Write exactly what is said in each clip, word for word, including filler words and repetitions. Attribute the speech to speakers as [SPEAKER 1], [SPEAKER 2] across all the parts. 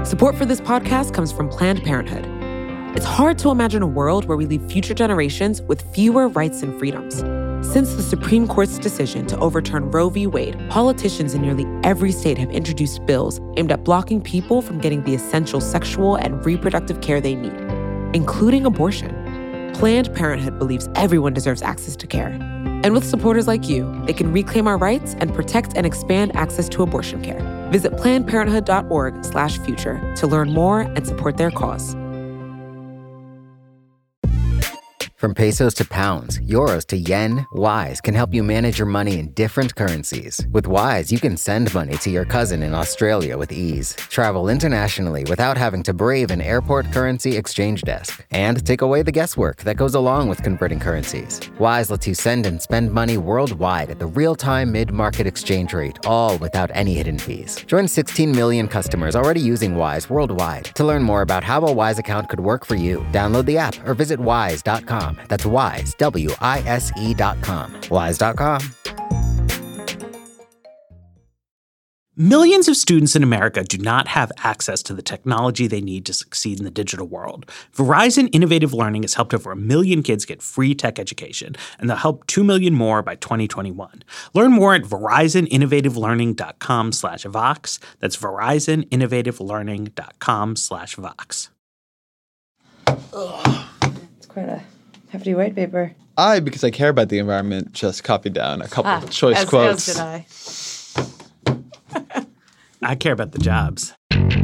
[SPEAKER 1] Support for this podcast comes from Planned Parenthood. It's hard to imagine a world where we leave future generations with fewer rights and freedoms. Since the Supreme Court's decision to overturn Roe v. Wade, politicians in nearly every state have introduced bills aimed at blocking people from getting the essential sexual and reproductive care they need, including abortion. Planned Parenthood believes everyone deserves access to care. And with supporters like you, they can reclaim our rights and protect and expand access to abortion care. Visit planned parenthood dot org slash future to learn more and support their cause.
[SPEAKER 2] From pesos to pounds, euros to yen, Wise can help you manage your money in different currencies. With Wise, you can send money to your cousin in Australia with ease, travel internationally without having to brave an airport currency exchange desk, and take away the guesswork that goes along with converting currencies. Wise lets you send and spend money worldwide at the real-time mid-market exchange rate, all without any hidden fees. Join sixteen million customers already using Wise worldwide. To learn more about how a Wise account could work for you, download the app or visit wise dot com. That's Wise, W I S E dot com. Wise dot com.
[SPEAKER 3] Millions of students in America do not have access to the technology they need to succeed in the digital world. Verizon Innovative Learning has helped over a million kids get free tech education, and they'll help two million more by twenty twenty-one. Learn more at verizon innovative learning dot com slash vox. That's verizon innovative learning dot com slash vox.
[SPEAKER 4] It's quite a hefty white paper.
[SPEAKER 5] I, because I care about the environment, just copied down a couple
[SPEAKER 4] ah,
[SPEAKER 5] of choice
[SPEAKER 4] as,
[SPEAKER 5] quotes.
[SPEAKER 4] As did I.
[SPEAKER 3] I care about the jobs.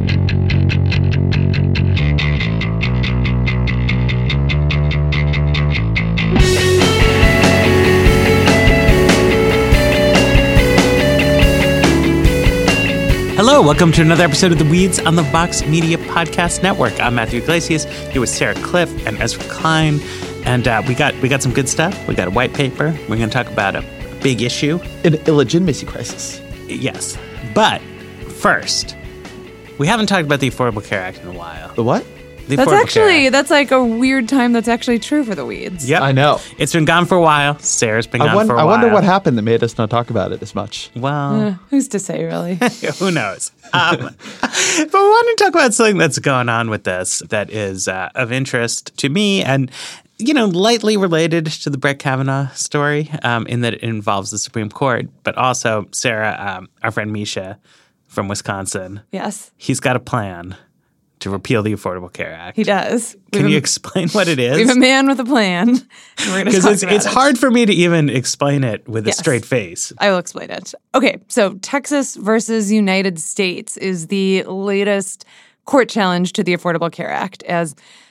[SPEAKER 3] Hello, welcome to another episode of The Weeds on the Vox Media Podcast Network. I'm Matthew Iglesias, here with Sarah Cliff and Ezra Klein. And uh, we got we got some good stuff. We got a white paper. We're going to talk about a big issue.
[SPEAKER 5] An illegitimacy crisis.
[SPEAKER 3] Yes. But first, we haven't talked about the Affordable Care Act in a while.
[SPEAKER 5] The what?
[SPEAKER 3] The
[SPEAKER 4] that's
[SPEAKER 3] Affordable
[SPEAKER 4] actually, that's like a weird time that's actually true for the Weeds.
[SPEAKER 3] Yep.
[SPEAKER 5] I know.
[SPEAKER 3] It's been gone for a while. Sarah's been
[SPEAKER 5] I
[SPEAKER 3] gone
[SPEAKER 5] wonder,
[SPEAKER 3] for a
[SPEAKER 5] I
[SPEAKER 3] while.
[SPEAKER 5] wonder what happened that made us not talk about it as much.
[SPEAKER 3] Well,
[SPEAKER 4] Uh, who's to say, really?
[SPEAKER 3] who knows? Um, but we want to talk about something that's going on with this that is uh, of interest to me and, you know, lightly related to the Brett Kavanaugh story um, in that it involves the Supreme Court. But also, Sarah, um, our friend Misha from Wisconsin,
[SPEAKER 4] Yes.
[SPEAKER 3] he's got a plan to repeal the Affordable Care Act.
[SPEAKER 4] He does.
[SPEAKER 3] Can
[SPEAKER 4] We've
[SPEAKER 3] you
[SPEAKER 4] a,
[SPEAKER 3] explain what it is?
[SPEAKER 4] We have a man with a plan.
[SPEAKER 3] Because it's, it's
[SPEAKER 4] it.
[SPEAKER 3] hard for me to even explain it with
[SPEAKER 4] Yes.
[SPEAKER 3] a straight face.
[SPEAKER 4] I will explain it. Okay, so Texas versus United States is the latest court challenge to the Affordable Care Act. As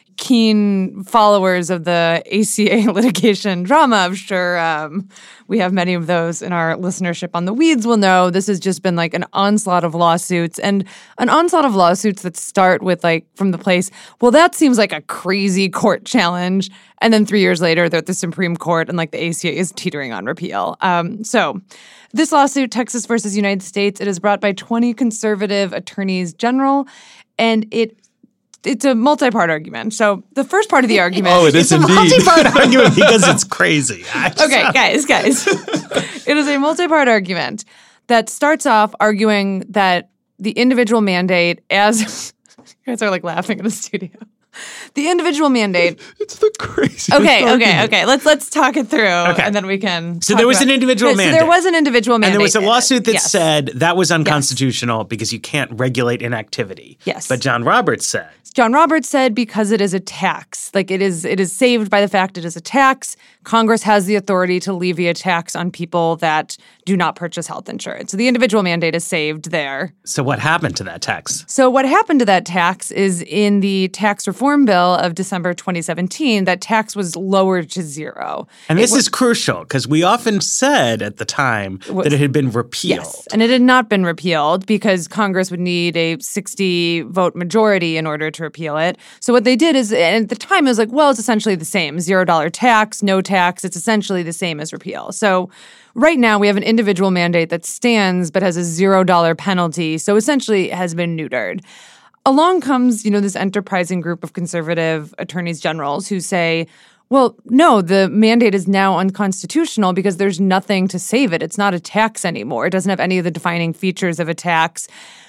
[SPEAKER 4] keen followers of the A C A litigation drama, I'm sure um, we have many of those in our listenership on The Weeds will know this has just been like an onslaught of lawsuits and an onslaught of lawsuits that start with like from the place, well, that seems like a crazy court challenge. And then three years later, they're at the Supreme Court and like the A C A is teetering on repeal. Um, so this lawsuit, Texas versus United States, it is brought by twenty conservative attorneys general, and it It's a multi-part argument. So the first part of the argument...
[SPEAKER 5] Oh, it is
[SPEAKER 3] It's a
[SPEAKER 5] indeed.
[SPEAKER 3] multi-part argument because it's crazy.
[SPEAKER 4] Okay, guys, guys. It is a multi-part argument that starts off arguing that the individual mandate as... You guys are like laughing in the studio. The individual mandate...
[SPEAKER 5] It's the craziest
[SPEAKER 4] Okay, okay,
[SPEAKER 5] argument.
[SPEAKER 4] okay. Let's let's talk it through,
[SPEAKER 3] Okay.
[SPEAKER 4] and then we can.
[SPEAKER 3] So
[SPEAKER 4] talk
[SPEAKER 3] there was
[SPEAKER 4] about-
[SPEAKER 3] an individual
[SPEAKER 4] Okay,
[SPEAKER 3] mandate.
[SPEAKER 4] So there was an individual mandate,
[SPEAKER 3] And there was a lawsuit that
[SPEAKER 4] Yes.
[SPEAKER 3] said that was unconstitutional because you can't regulate inactivity.
[SPEAKER 4] Yes.
[SPEAKER 3] But John Roberts said...
[SPEAKER 4] John Roberts said because it is a tax, like it is it is saved by the fact it is a tax, Congress has the authority to levy a tax on people that do not purchase health insurance. So the individual mandate is saved there.
[SPEAKER 3] So what happened to that tax?
[SPEAKER 4] So what happened to that tax is in the tax reform bill of December twenty seventeen, that tax was lowered to zero.
[SPEAKER 3] And
[SPEAKER 4] It
[SPEAKER 3] this
[SPEAKER 4] wa-
[SPEAKER 3] is crucial because we often said at the time
[SPEAKER 4] was-
[SPEAKER 3] that it had been repealed.
[SPEAKER 4] Yes, and it had not been repealed because Congress would need a sixty vote majority in order to repeal it. So what they did is, and at the time it was like, well, it's essentially the same. Zero dollar tax, no tax. It's essentially the same as repeal. So right now we have an individual mandate that stands but has a zero dollar penalty. So essentially it has been neutered. Along comes, you know, this enterprising group of conservative attorneys generals who say, well, no, the mandate is now unconstitutional because there's nothing to save it. It's not a tax anymore. It doesn't have any of the defining features of a tax.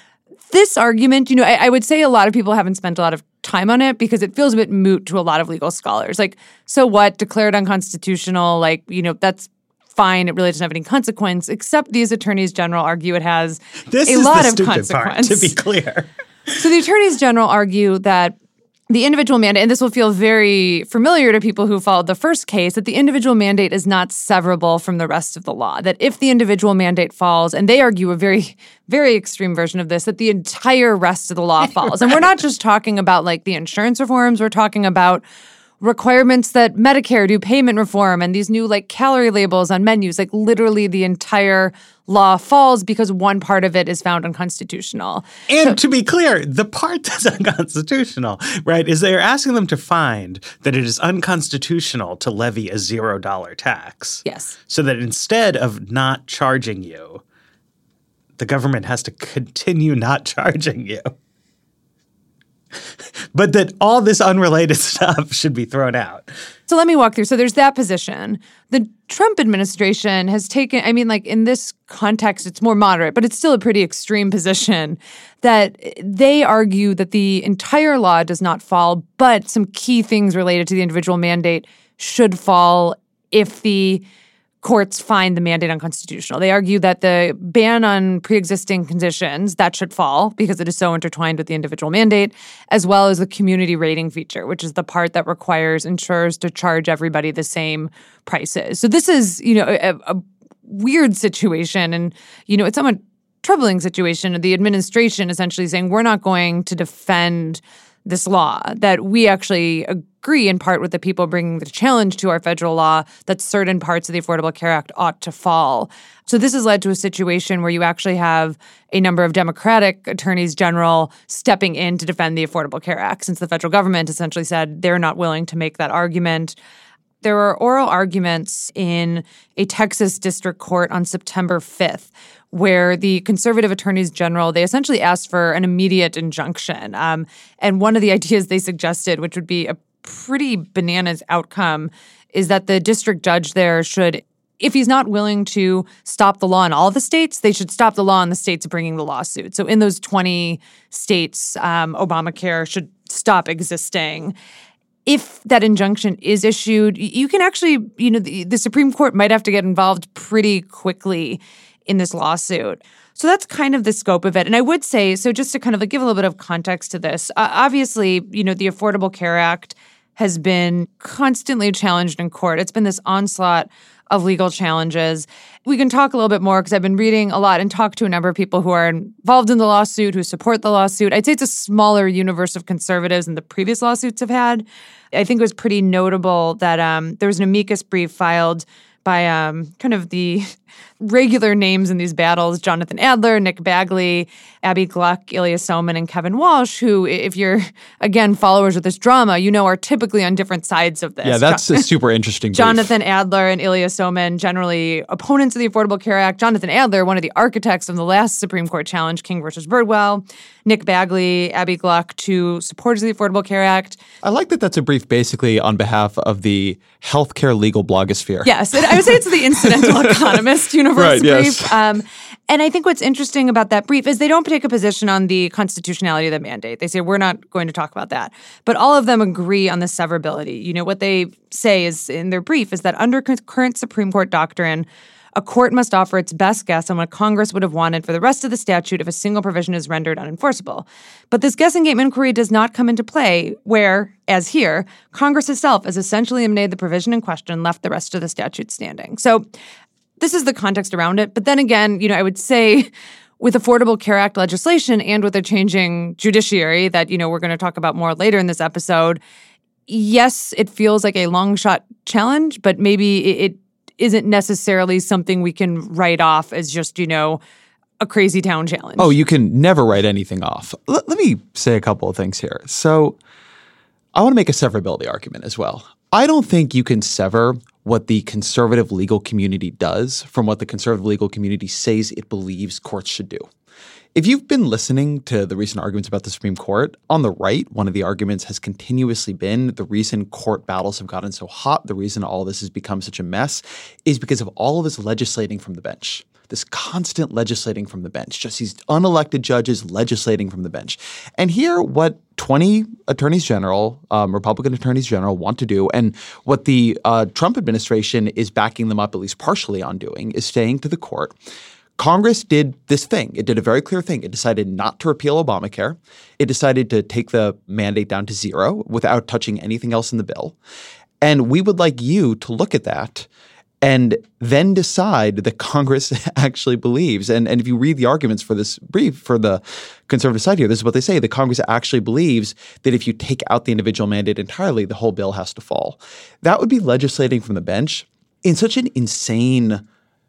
[SPEAKER 4] this argument, you know, I, I would say a lot of people haven't spent a lot of time on it because it feels a bit moot to a lot of legal scholars. Like, so what? Declared unconstitutional, like, you know, that's fine. It really doesn't have any consequence, except these attorneys general argue it has
[SPEAKER 3] this
[SPEAKER 4] a
[SPEAKER 3] is
[SPEAKER 4] lot
[SPEAKER 3] the
[SPEAKER 4] of
[SPEAKER 3] stupid
[SPEAKER 4] consequence.
[SPEAKER 3] Part, to be clear.
[SPEAKER 4] So the attorneys general argue that the individual mandate, and this will feel very familiar to people who followed the first case, that the individual mandate is not severable from the rest of the law. That if the individual mandate falls, and they argue a very, very extreme version of this, that the entire rest of the law falls. Right. And we're not just talking about like the insurance reforms, we're talking about requirements that Medicare do payment reform and these new like calorie labels on menus. Like literally the entire law falls because one part of it is found unconstitutional.
[SPEAKER 3] And
[SPEAKER 4] so,
[SPEAKER 3] to be clear, the part that's unconstitutional, right, is they're asking them to find that it is unconstitutional to levy a zero dollar tax.
[SPEAKER 4] Yes.
[SPEAKER 3] So that instead of not charging you, the government has to continue not charging you. But that all this unrelated stuff should be thrown out.
[SPEAKER 4] So let me walk through. So there's that position. The Trump administration has taken, I mean, like in this context, it's more moderate, but it's still a pretty extreme position that they argue that the entire law does not fall, but some key things related to the individual mandate should fall if the courts find the mandate unconstitutional. They argue that the ban on pre-existing conditions, that should fall because it is so intertwined with the individual mandate, as well as the community rating feature, which is the part that requires insurers to charge everybody the same prices. So this is, you know, a, a weird situation and, you know, it's somewhat troubling situation. The administration essentially saying we're not going to defend this law, that we actually agree in part with the people bringing the challenge to our federal law that certain parts of the Affordable Care Act ought to fall. So this has led to a situation where you actually have a number of Democratic attorneys general stepping in to defend the Affordable Care Act since the federal government essentially said they're not willing to make that argument. There were oral arguments in a Texas district court on September fifth where the conservative attorneys general, they essentially asked for an immediate injunction. Um, and one of the ideas they suggested, which would be a pretty bananas outcome, is that the district judge there should, if he's not willing to stop the law in all the states, they should stop the law in the states bringing the lawsuit. So in those twenty states, um, Obamacare should stop existing. If that injunction is issued, you can actually, you know, the, the Supreme Court might have to get involved pretty quickly in this lawsuit. So that's kind of the scope of it. And I would say, so just to kind of like give a little bit of context to this, uh, obviously, you know, the Affordable Care Act has been constantly challenged in court. It's been this onslaught of legal challenges. We can talk a little bit more because I've been reading a lot and talked to a number of people who are involved in the lawsuit, who support the lawsuit. I'd say it's a smaller universe of conservatives than the previous lawsuits have had. I think it was pretty notable that um, there was an amicus brief filed by um, kind of the regular names in these battles, Jonathan Adler, Nick Bagley, Abby Gluck, Ilya Soman, and Kevin Walsh, who, if you're, again, followers of this drama, you know are typically on different sides of this.
[SPEAKER 5] Yeah, that's a super interesting brief.
[SPEAKER 4] Jonathan Adler and Ilya Soman, generally opponents of the Affordable Care Act. Jonathan Adler, one of the architects of the last Supreme Court challenge, King versus Birdwell. Nick Bagley, Abby Gluck, two supporters of the Affordable Care Act.
[SPEAKER 5] I like that that's a brief basically on behalf of the healthcare legal blogosphere.
[SPEAKER 4] Yes, it, I would say it's the incidental economist universe
[SPEAKER 5] right,
[SPEAKER 4] brief.
[SPEAKER 5] Yes.
[SPEAKER 4] Um, and I think what's interesting about that brief is they don't take a position on the constitutionality of the mandate. They say, we're not going to talk about that. But all of them agree on the severability. You know, what they say is in their brief is that under current Supreme Court doctrine, a court must offer its best guess on what Congress would have wanted for the rest of the statute if a single provision is rendered unenforceable. But this guessing game inquiry does not come into play where, as here, Congress itself has essentially eliminated the provision in question and left the rest of the statute standing. So this is the context around it. But then again, you know, I would say with Affordable Care Act legislation and with a changing judiciary that, you know, we're going to talk about more later in this episode, yes, it feels like a long shot challenge, but maybe it, it isn't necessarily something we can write off as just, you know, a crazy town challenge.
[SPEAKER 5] Oh, you can never write anything off. L- let me say a couple of things here. So I want to make a severability argument as well. I don't think you can sever what the conservative legal community does from what the conservative legal community says it believes courts should do. If you've been listening to the recent arguments about the Supreme Court, on the right, one of the arguments has continuously been the reason court battles have gotten so hot, the reason all this has become such a mess is because of all of this legislating from the bench. this constant legislating from the bench, just these unelected judges legislating from the bench. And here, what twenty attorneys general, um, Republican attorneys general want to do, and what the uh, Trump administration is backing them up at least partially on doing, is saying to the court, Congress did this thing. It did a very clear thing. It decided not to repeal Obamacare. It decided to take the mandate down to zero without touching anything else in the bill. And we would like you to look at that and then decide that Congress actually believes. And, and if you read the arguments for this brief, for the conservative side here, this is what they say. The Congress actually believes that if you take out the individual mandate entirely, the whole bill has to fall. That would be legislating from the bench in such an insane,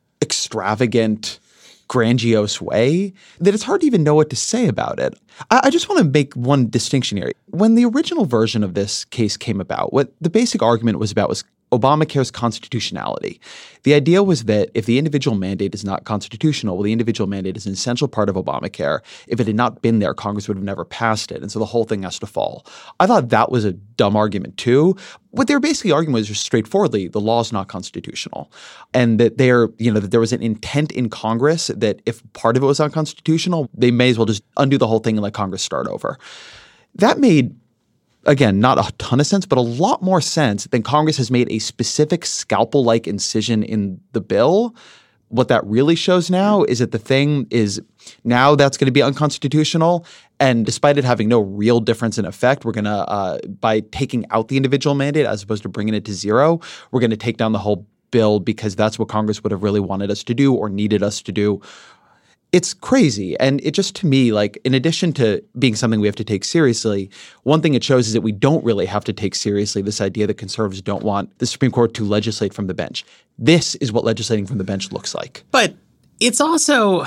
[SPEAKER 5] extravagant, grandiose way that it's hard to even know what to say about it. I, I just want to make one distinction here. When the original version of this case came about, what the basic argument was about was Obamacare's constitutionality. The idea was that if the individual mandate is not constitutional, well, the individual mandate is an essential part of Obamacare. If it had not been there, Congress would have never passed it. And so the whole thing has to fall. I thought that was a dumb argument too. What they were basically arguing was just straightforwardly, the law is not constitutional. And that they're, you know, that there was an intent in Congress that if part of it was unconstitutional, they may as well just undo the whole thing and let Congress start over. That made, again, not a ton of sense, but a lot more sense than Congress has made a specific scalpel-like incision in the bill. What that really shows now is that the thing is now that's going to be unconstitutional. And despite it having no real difference in effect, we're going to, uh, by taking out the individual mandate as opposed to bringing it to zero, we're going to take down the whole bill because that's what Congress would have really wanted us to do or needed us to do. It's crazy. And it just, to me, like, in addition to being something we have to take seriously, one thing it shows is that we don't really have to take seriously this idea that conservatives don't want the Supreme Court to legislate from the bench. This is what legislating from the bench looks like.
[SPEAKER 3] But it's also,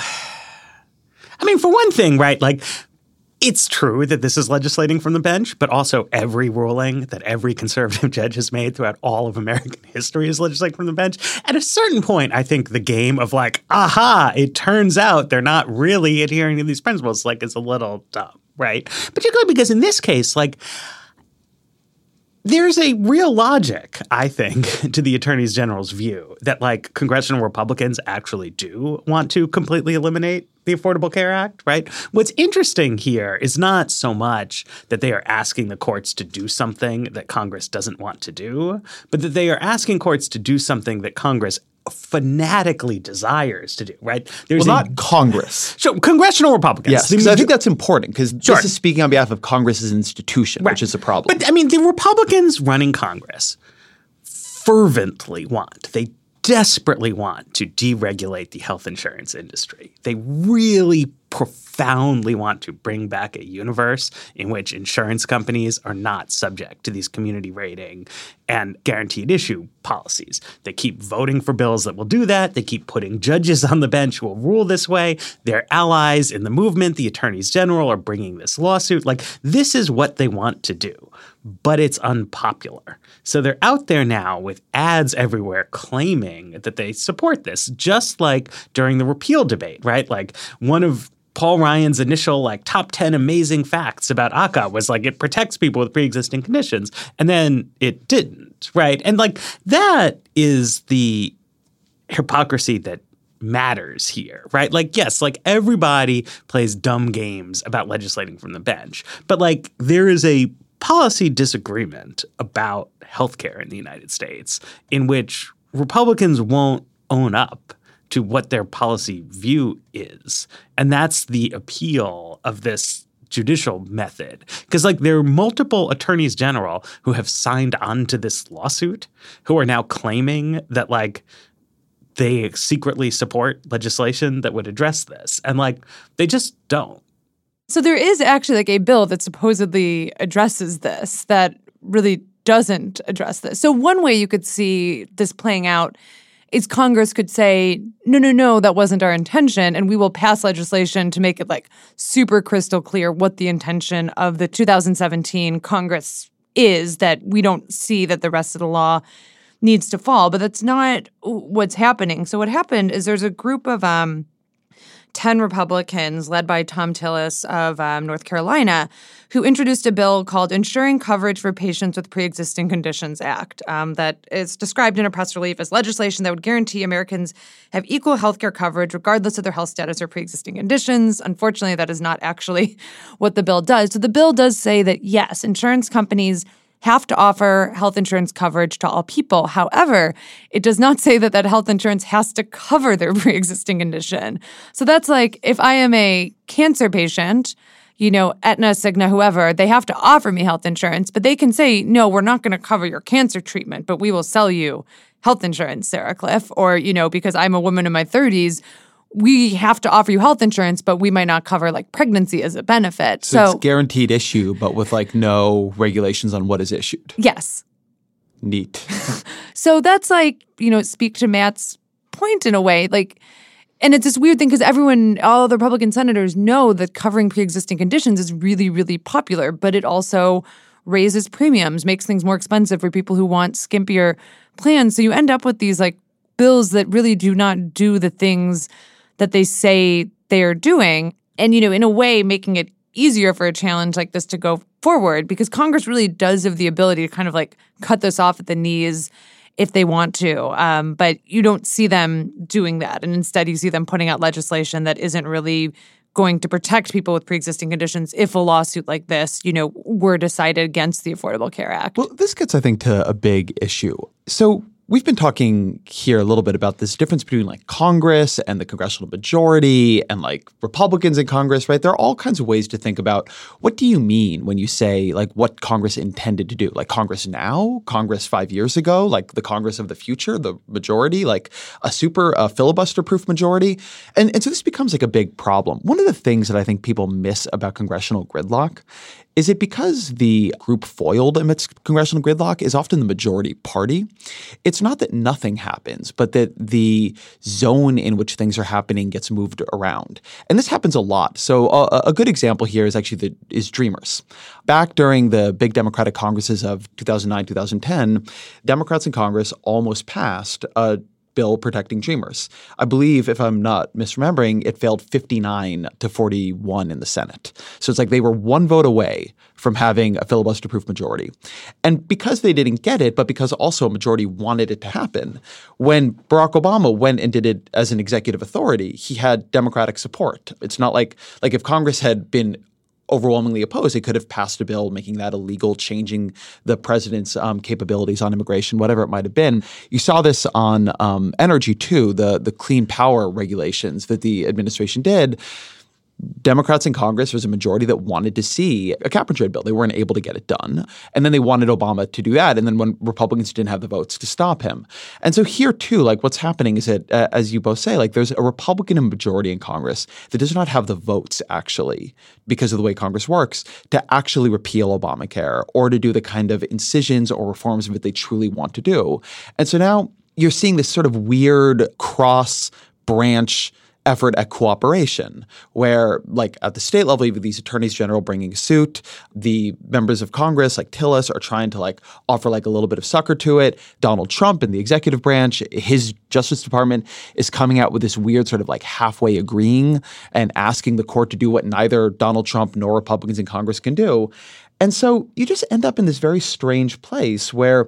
[SPEAKER 3] I mean, for one thing, right, like, it's true that this is legislating from the bench, but also every ruling that every conservative judge has made throughout all of American history is legislating from the bench. At a certain point, I think the game of like, aha, it turns out they're not really adhering to these principles, like, is a little dumb, right? Particularly because in this case, like, there's a real logic, I think, to the Attorney General's view that, like, congressional Republicans actually do want to completely eliminate the Affordable Care Act, right? What's interesting here is not so much that they are asking the courts to do something that Congress doesn't want to do, but that they are asking courts to do something that Congress fanatically desires to do, right?
[SPEAKER 5] There's well, a, not Congress.
[SPEAKER 3] So congressional Republicans.
[SPEAKER 5] Yes, because I think that's important because
[SPEAKER 3] sure.
[SPEAKER 5] this is speaking on behalf of Congress as an institution, right. which is a problem.
[SPEAKER 3] But I mean, the Republicans running Congress fervently want, they desperately want to deregulate the health insurance industry. They really profoundly want to bring back a universe in which insurance companies are not subject to these community rating and guaranteed issue policies. They keep voting for bills that will do that. They keep putting judges on the bench who will rule this way. Their allies in the movement, the attorneys general, are bringing this lawsuit. Like, this is what they want to do, but it's unpopular. So they're out there now with ads everywhere claiming that they support this, just like during the repeal debate, right? Like, one of Paul Ryan's initial, like, top ten amazing facts about A C A was, like, it protects people with pre-existing conditions. And then it didn't, right? And, like, that is the hypocrisy that matters here, right? Like, yes, like, everybody plays dumb games about legislating from the bench. But, like, there is a policy disagreement about healthcare in the United States in which Republicans won't own up to what their policy view is. And that's the appeal of this judicial method. Because, like, there are multiple attorneys general who have signed on to this lawsuit who are now claiming that, like, they secretly support legislation that would address this. And, like, they just don't.
[SPEAKER 4] So there is actually, like, a bill that supposedly addresses this that really doesn't address this. So one way you could see this playing out is Congress could say, no, no, no, that wasn't our intention, and we will pass legislation to make it, like, super crystal clear what the intention of the two thousand seventeen Congress is, that we don't see that the rest of the law needs to fall. But that's not what's happening. So what happened is there's a group of um, ten Republicans, led by Thom Tillis of um, North Carolina, who introduced a bill called Ensuring Coverage for Patients with Pre-Existing Conditions Act um, that is described in a press release as legislation that would guarantee Americans have equal health care coverage regardless of their health status or pre-existing conditions. Unfortunately, that is not actually what the bill does. So the bill does say that, yes, insurance companies have to offer health insurance coverage to all people. However, it does not say that that health insurance has to cover their pre-existing condition. So that's like, if I am a cancer patient, you know, Aetna, Cigna, whoever, they have to offer me health insurance, but they can say, no, we're not going to cover your cancer treatment, but we will sell you health insurance, Sarah Cliff. Or, you know, because I'm a woman in my thirties, we have to offer you health insurance, but we might not cover like pregnancy as a benefit.
[SPEAKER 5] So, so it's guaranteed issue, but with like no regulations on what is issued.
[SPEAKER 4] Yes.
[SPEAKER 5] Neat.
[SPEAKER 4] So that's like, you know, speak to Matt's point in a way. Like, and it's this weird thing because everyone, all the Republican senators know that covering pre-existing conditions is really, really popular, but it also raises premiums, makes things more expensive for people who want skimpier plans. So you end up with these like bills that really do not do the things that they say they are doing. And, you know, in a way, making it easier for a challenge like this to go forward because Congress really does have the ability to kind of like cut this off at the knees if they want to. Um, but you don't see them doing that. And instead, you see them putting out legislation that isn't really going to protect people with pre-existing conditions if a lawsuit like this, you know, were decided against the Affordable Care Act.
[SPEAKER 5] Well, this gets, I think, to a big issue. So we've been talking here a little bit about this difference between like Congress and the congressional majority and like Republicans in Congress, right? There are all kinds of ways to think about what do you mean when you say like what Congress intended to do? Like Congress now, Congress five years ago, like the Congress of the future, the majority, like a super uh, filibuster-proof majority. And, and so this becomes like a big problem. One of the things that I think people miss about congressional gridlock is it because the group foiled amidst congressional gridlock is often the majority party. It's not that nothing happens, but that the zone in which things are happening gets moved around. And this happens a lot. So a, a good example here is actually the, is Dreamers. Back during the big Democratic Congresses of two thousand nine, two thousand ten, Democrats in Congress almost passed a bill protecting Dreamers. I believe, if I'm not misremembering, it failed fifty-nine to forty-one in the Senate. So it's like they were one vote away from having a filibuster-proof majority. And because they didn't get it, but because also a majority wanted it to happen, when Barack Obama went and did it as an executive authority, he had Democratic support. It's not like like if Congress had been overwhelmingly opposed, it could have passed a bill making that illegal, changing the president's um, capabilities on immigration, whatever it might have been. You saw this on um, energy too, the the clean power regulations that the administration did. Democrats in Congress, there's a majority that wanted to see a cap and trade bill. They weren't able to get it done. And then they wanted Obama to do that. And then when Republicans didn't have the votes to stop him. And so here too, like what's happening is that, uh, as you both say, like there's a Republican majority in Congress that does not have the votes actually, because of the way Congress works, to actually repeal Obamacare or to do the kind of incisions or reforms that they truly want to do. And so now you're seeing this sort of weird cross-branch effort at cooperation where like at the state level, you have these attorneys general bringing a suit. The members of Congress like Tillis are trying to like offer like a little bit of succor to it. Donald Trump in the executive branch, his Justice Department is coming out with this weird sort of like halfway agreeing and asking the court to do what neither Donald Trump nor Republicans in Congress can do. And so you just end up in this very strange place where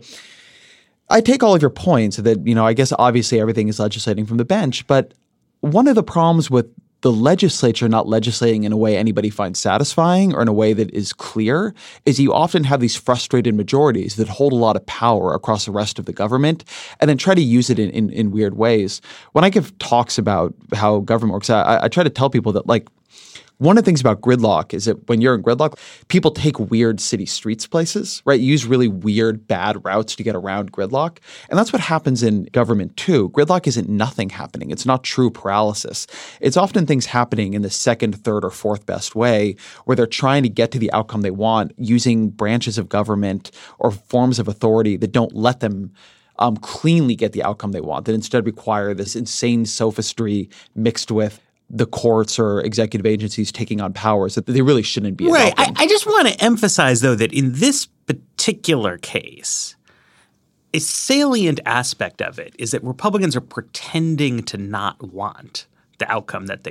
[SPEAKER 5] I take all of your points that, you know, I guess obviously everything is legislating from the bench, but one of the problems with the legislature not legislating in a way anybody finds satisfying or in a way that is clear is you often have these frustrated majorities that hold a lot of power across the rest of the government and then try to use it in, in, in weird ways. When I give talks about how government works, I, I try to tell people that like one of the things about gridlock is that when you're in gridlock, people take weird city streets places, right? Use really weird, bad routes to get around gridlock. And that's what happens in government too. Gridlock isn't nothing happening. It's not true paralysis. It's often things happening in the second, third, or fourth best way where they're trying to get to the outcome they want using branches of government or forms of authority that don't let them um, cleanly get the outcome they want, that instead require this insane sophistry mixed with the courts or executive agencies taking on powers that they really shouldn't be.
[SPEAKER 3] Right. I, I just want to emphasize, though, that in this particular case, a salient aspect of it is that Republicans are pretending to not want the outcome that they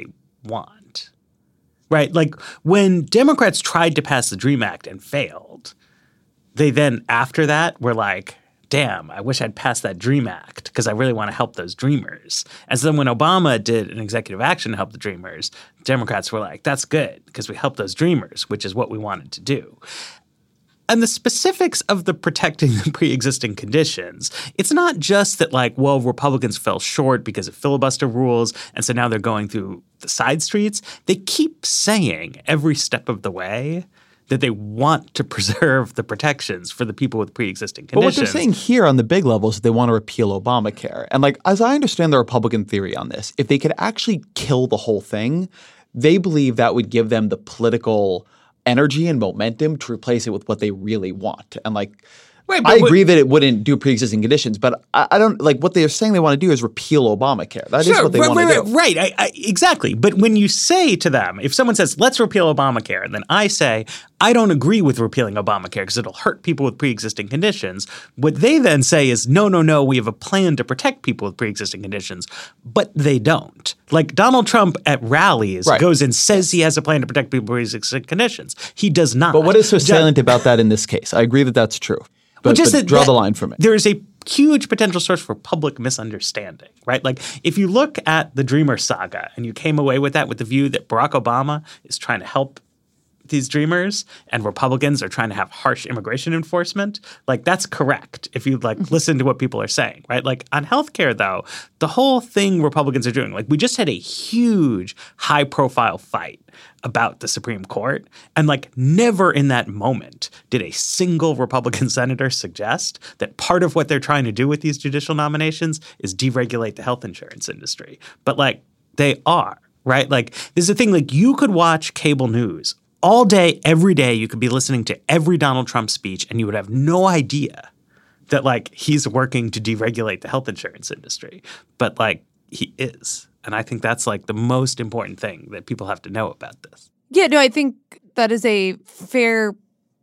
[SPEAKER 3] want, right? Like when Democrats tried to pass the DREAM Act and failed, they then after that were like, damn, I wish I'd passed that DREAM Act because I really want to help those dreamers. And so then when Obama did an executive action to help the dreamers, Democrats were like, that's good because we helped those dreamers, which is what we wanted to do. And the specifics of the protecting the pre-existing conditions, it's not just that like, well, Republicans fell short because of filibuster rules, and so now they're going through the side streets. They keep saying every step of the way that they want to preserve the protections for the people with pre-existing conditions.
[SPEAKER 5] But what they're saying here on the big level is they want to repeal Obamacare. And like, as I understand the Republican theory on this, if they could actually kill the whole thing, they believe that would give them the political energy and momentum to replace it with what they really want. And like, right, I agree what, that it wouldn't do pre-existing conditions, but I, I don't like what they're saying they want to do is repeal Obamacare. That
[SPEAKER 3] sure,
[SPEAKER 5] is what they
[SPEAKER 3] right,
[SPEAKER 5] want
[SPEAKER 3] right,
[SPEAKER 5] to do.
[SPEAKER 3] Right, I, I, exactly. But when you say to them, if someone says, let's repeal Obamacare, and then I say, I don't agree with repealing Obamacare because it'll hurt people with pre-existing conditions, what they then say is, no, no, no, we have a plan to protect people with pre-existing conditions, but they don't. Like Donald Trump at rallies right. goes and says he has a plan to protect people with pre-existing conditions. He does not.
[SPEAKER 5] But what is so salient about that in this case? I agree that that's true. But,
[SPEAKER 3] well, just
[SPEAKER 5] but
[SPEAKER 3] that,
[SPEAKER 5] draw
[SPEAKER 3] that,
[SPEAKER 5] the line from it.
[SPEAKER 3] There is a huge potential source for public misunderstanding, right? Like if you look at the Dreamer saga and you came away with that with the view that Barack Obama is trying to help these dreamers and Republicans are trying to have harsh immigration enforcement, like that's correct if you like listen to what people are saying, right? Like on healthcare though, the whole thing Republicans are doing, like we just had a huge high profile fight about the Supreme Court. And like never in that moment did a single Republican senator suggest that part of what they're trying to do with these judicial nominations is deregulate the health insurance industry. But like they are, right? Like this is the thing, like you could watch cable news all day, every day. You could be listening to every Donald Trump speech and you would have no idea that like he's working to deregulate the health insurance industry. But like he is. And I think that's like the most important thing that people have to know about this.
[SPEAKER 4] Yeah, no, I think that is a fair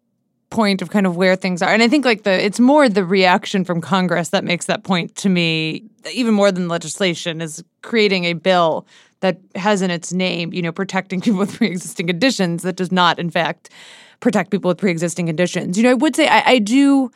[SPEAKER 4] point of kind of where things are. And I think like the it's more the reaction from Congress that makes that point to me, even more than legislation, is creating a bill that has in its name, you know, protecting people with pre-existing conditions that does not, in fact, protect people with pre-existing conditions. You know, I would say I, I do...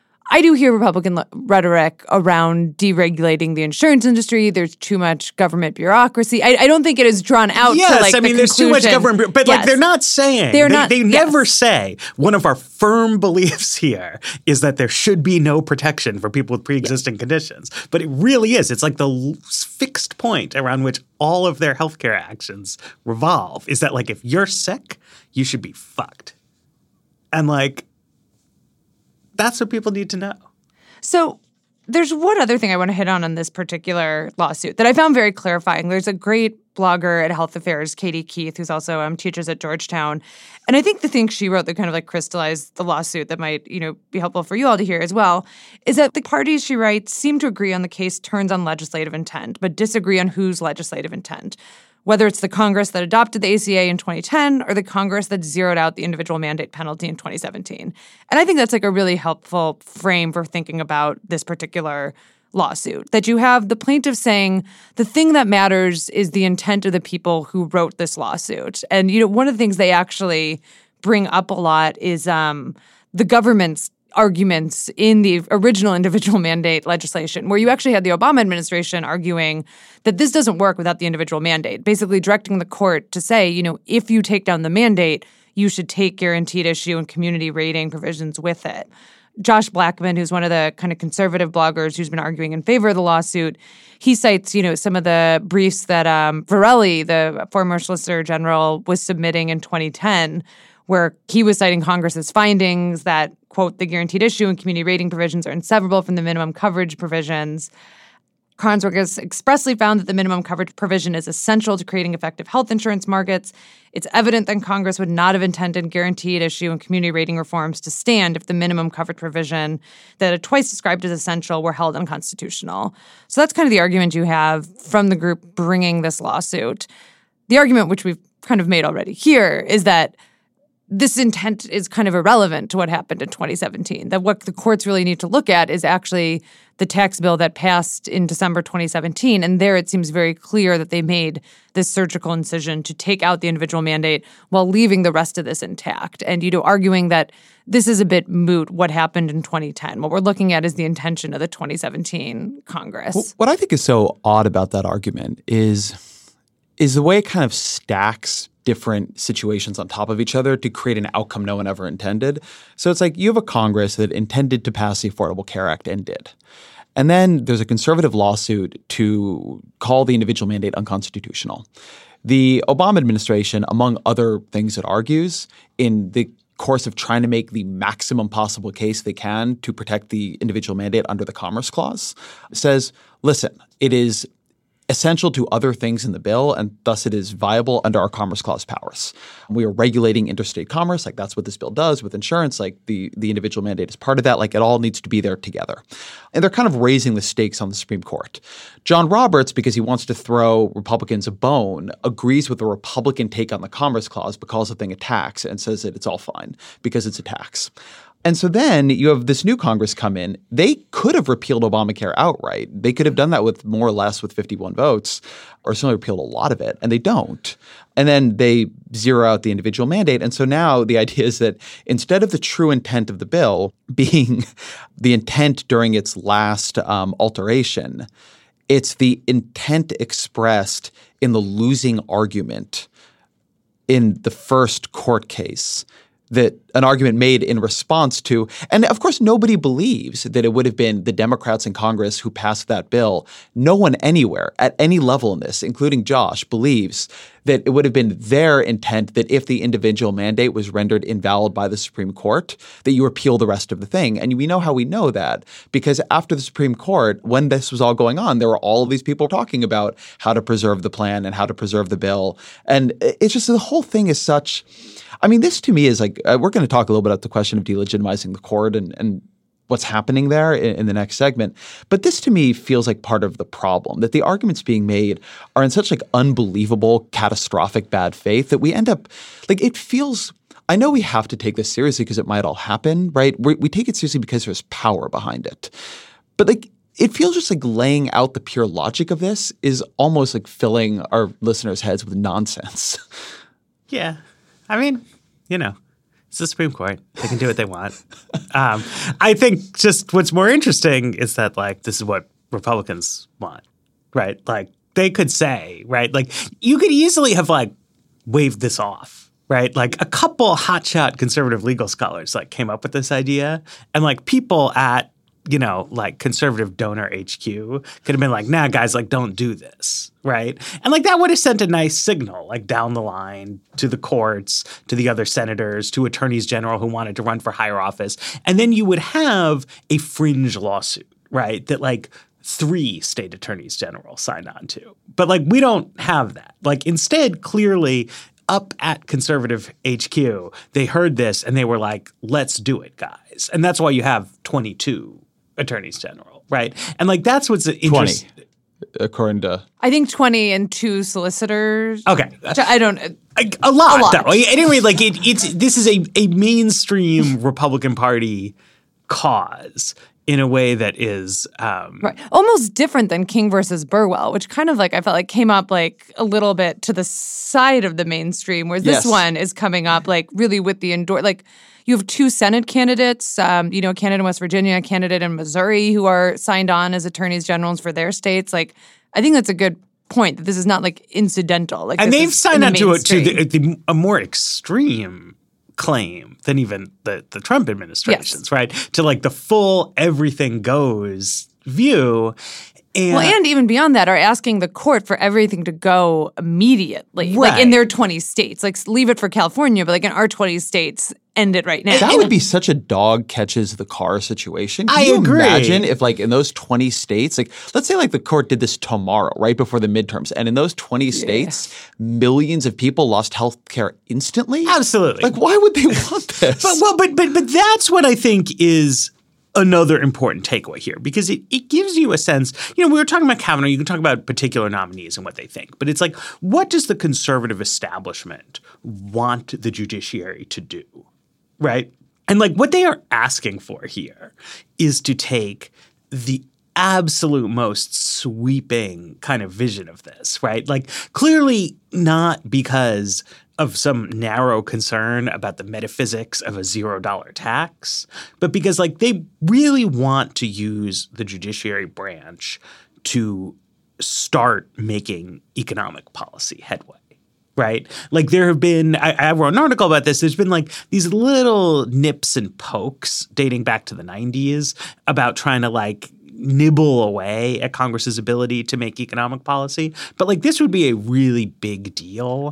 [SPEAKER 4] I do hear Republican le- rhetoric around deregulating the insurance industry. There's too much government bureaucracy. I, I don't think it is drawn out
[SPEAKER 3] yes,
[SPEAKER 4] to like
[SPEAKER 3] I mean,
[SPEAKER 4] the
[SPEAKER 3] there's too much government, but
[SPEAKER 4] yes.
[SPEAKER 3] like they're not saying.
[SPEAKER 4] They're
[SPEAKER 3] they,
[SPEAKER 4] not.
[SPEAKER 3] They
[SPEAKER 4] yes.
[SPEAKER 3] never say one of our firm beliefs here is that there should be no protection for people with pre-existing yes. conditions. But it really is. It's like the fixed point around which all of their healthcare actions revolve. Is that like if you're sick, you should be fucked, and like. That's what people need to know.
[SPEAKER 4] So there's one other thing I want to hit on on this particular lawsuit that I found very clarifying. There's a great blogger at Health Affairs, Katie Keith, who's also um, teaches at Georgetown. And I think the thing she wrote that kind of like crystallized the lawsuit that might, you know, be helpful for you all to hear as well is that the parties, she writes, seem to agree on the case turns on legislative intent, but disagree on whose legislative intent. Whether it's the Congress that adopted the A C A in twenty ten or the Congress that zeroed out the individual mandate penalty in twenty seventeen. And I think that's like a really helpful frame for thinking about this particular lawsuit, that you have the plaintiff saying the thing that matters is the intent of the people who wrote this lawsuit. And, you know, one of the things they actually bring up a lot is um, the government's arguments in the original individual mandate legislation, where you actually had the Obama administration arguing that this doesn't work without the individual mandate, basically directing the court to say, you know, if you take down the mandate, you should take guaranteed issue and community rating provisions with it. Josh Blackman, who's one of the kind of conservative bloggers who's been arguing in favor of the lawsuit, he cites, you know, some of the briefs that um, Varelli, the former Solicitor General, was submitting in twenty ten, where he was citing Congress's findings that, quote, the guaranteed issue and community rating provisions are inseparable from the minimum coverage provisions. Carnsworth expressly found that the minimum coverage provision is essential to creating effective health insurance markets. It's evident that Congress would not have intended guaranteed issue and community rating reforms to stand if the minimum coverage provision that it twice described as essential were held unconstitutional. So that's kind of the argument you have from the group bringing this lawsuit. The argument, which we've kind of made already here, is that this intent is kind of irrelevant to what happened in twenty seventeen. That what the courts really need to look at is actually the tax bill that passed in December twenty seventeen. And there it seems very clear that they made this surgical incision to take out the individual mandate while leaving the rest of this intact. And, you know, arguing that this is a bit moot, what happened in twenty ten. What we're looking at is the intention of the twenty seventeen Congress.
[SPEAKER 5] Well, what I think is so odd about that argument is, is the way it kind of stacks different situations on top of each other to create an outcome no one ever intended. So it's like you have a Congress that intended to pass the Affordable Care Act and did. And then there's a conservative lawsuit to call the individual mandate unconstitutional. The Obama administration, among other things it argues, in the course of trying to make the maximum possible case they can to protect the individual mandate under the Commerce Clause, says, listen, it is essential to other things in the bill, and thus it is viable under our Commerce Clause powers. We are regulating interstate commerce, like that's what this bill does with insurance, like the, the individual mandate is part of that, like it all needs to be there together. And they're kind of raising the stakes on the Supreme Court. John Roberts, because he wants to throw Republicans a bone, agrees with the Republican take on the Commerce Clause because of being a tax and says that it's all fine because it's a tax. And so then you have this new Congress come in. They could have repealed Obamacare outright. They could have done that with more or less with fifty-one votes, or certainly repealed a lot of it, and they don't. And then they zero out the individual mandate. And so now the idea is that instead of the true intent of the bill being the intent during its last um, alteration, it's the intent expressed in the losing argument in the first court case. That an argument made in response to, and of course nobody believes that it would have been the Democrats in Congress who passed that bill. No one anywhere at any level in this, including Josh, believes that it would have been their intent that if the individual mandate was rendered invalid by the Supreme Court, that you repeal the rest of the thing. And we know how we know that because after the Supreme Court, when this was all going on, there were all of these people talking about how to preserve the plan and how to preserve the bill. And it's just the whole thing is such – I mean, this to me is like uh, we're going to talk a little bit about the question of delegitimizing the court and, and what's happening there in, in the next segment. But this to me feels like part of the problem, that the arguments being made are in such like unbelievable, catastrophic bad faith that we end up like it feels – I know we have to take this seriously because it might all happen, right? We, we take it seriously because there's power behind it. But like it feels just like laying out the pure logic of this is almost like filling our listeners' heads with nonsense.
[SPEAKER 3] Yeah. I mean, you know, it's the Supreme Court. They can do what they want. Um, I think just what's more interesting is that, like, this is what Republicans want, right? Like, they could say, right? Like, you could easily have, like, waved this off, right? Like, a couple hotshot conservative legal scholars, like, came up with this idea. And, like, people at, you know, like conservative donor H Q could have been like, nah, guys, like, don't do this, right? And like that would have sent a nice signal like down the line to the courts, to the other senators, to attorneys general who wanted to run for higher office. And then you would have a fringe lawsuit, right, that like three state attorneys general signed on to. But like we don't have that. Like instead, clearly up at conservative H Q, they heard this and they were like, let's do it, guys. And that's why you have twenty-two attorneys general, right? And like that's what's interesting.
[SPEAKER 5] twenty, according to
[SPEAKER 4] I think twenty and two solicitors.
[SPEAKER 3] Okay,
[SPEAKER 4] I don't.
[SPEAKER 3] A, a lot,
[SPEAKER 4] a lot.
[SPEAKER 3] though. Anyway, like it, it's this is a a mainstream Republican Party cause in a way that is um,
[SPEAKER 4] right. Almost different than King versus Burwell, which kind of like I felt like came up like a little bit to the side of the mainstream, whereas
[SPEAKER 5] Yes.
[SPEAKER 4] this one is coming up like really with the endorse. Like you have two Senate candidates, um, you know, a candidate in West Virginia, a candidate in Missouri, who are signed on as attorneys generals for their states. Like I think that's a good point that this is not like incidental. Like
[SPEAKER 3] and
[SPEAKER 4] this
[SPEAKER 3] they've
[SPEAKER 4] is
[SPEAKER 3] signed
[SPEAKER 4] in the
[SPEAKER 3] on to, a, to
[SPEAKER 4] mainstream.
[SPEAKER 3] the, the, a more extreme claim than even the, the Trump administration's,
[SPEAKER 4] Yes.
[SPEAKER 3] right? To like the full everything goes view. And,
[SPEAKER 4] Well, and even beyond that, are asking the court for everything to go immediately,
[SPEAKER 3] Right.
[SPEAKER 4] like in their twenty states. Like leave it for California, but like in our twenty states, end it right now.
[SPEAKER 5] that would be such a dog catches the car situation. Can
[SPEAKER 3] I
[SPEAKER 5] you
[SPEAKER 3] agree.
[SPEAKER 5] imagine if like in those twenty states, like let's say like the court did this tomorrow, right before the midterms, and in those twenty states, millions of people lost health care instantly?
[SPEAKER 3] Absolutely.
[SPEAKER 5] Like why would they want this?
[SPEAKER 3] But well, but but but that's what I think is another important takeaway here, because it, it gives you a sense, you know, we were talking about Kavanaugh, you can talk about particular nominees and what they think, but it's like, what does the conservative establishment want the judiciary to do, right? And like what they are asking for here is to take the absolute most sweeping kind of vision of this, right? Like clearly not because of some narrow concern about the metaphysics of a zero dollar tax, but because like they really want to use the judiciary branch to start making economic policy headway. Right? Like there have been, I, I wrote an article about this, there's been like these little nips and pokes dating back to the nineties about trying to like nibble away at Congress's ability to make economic policy. But like this would be a really big deal.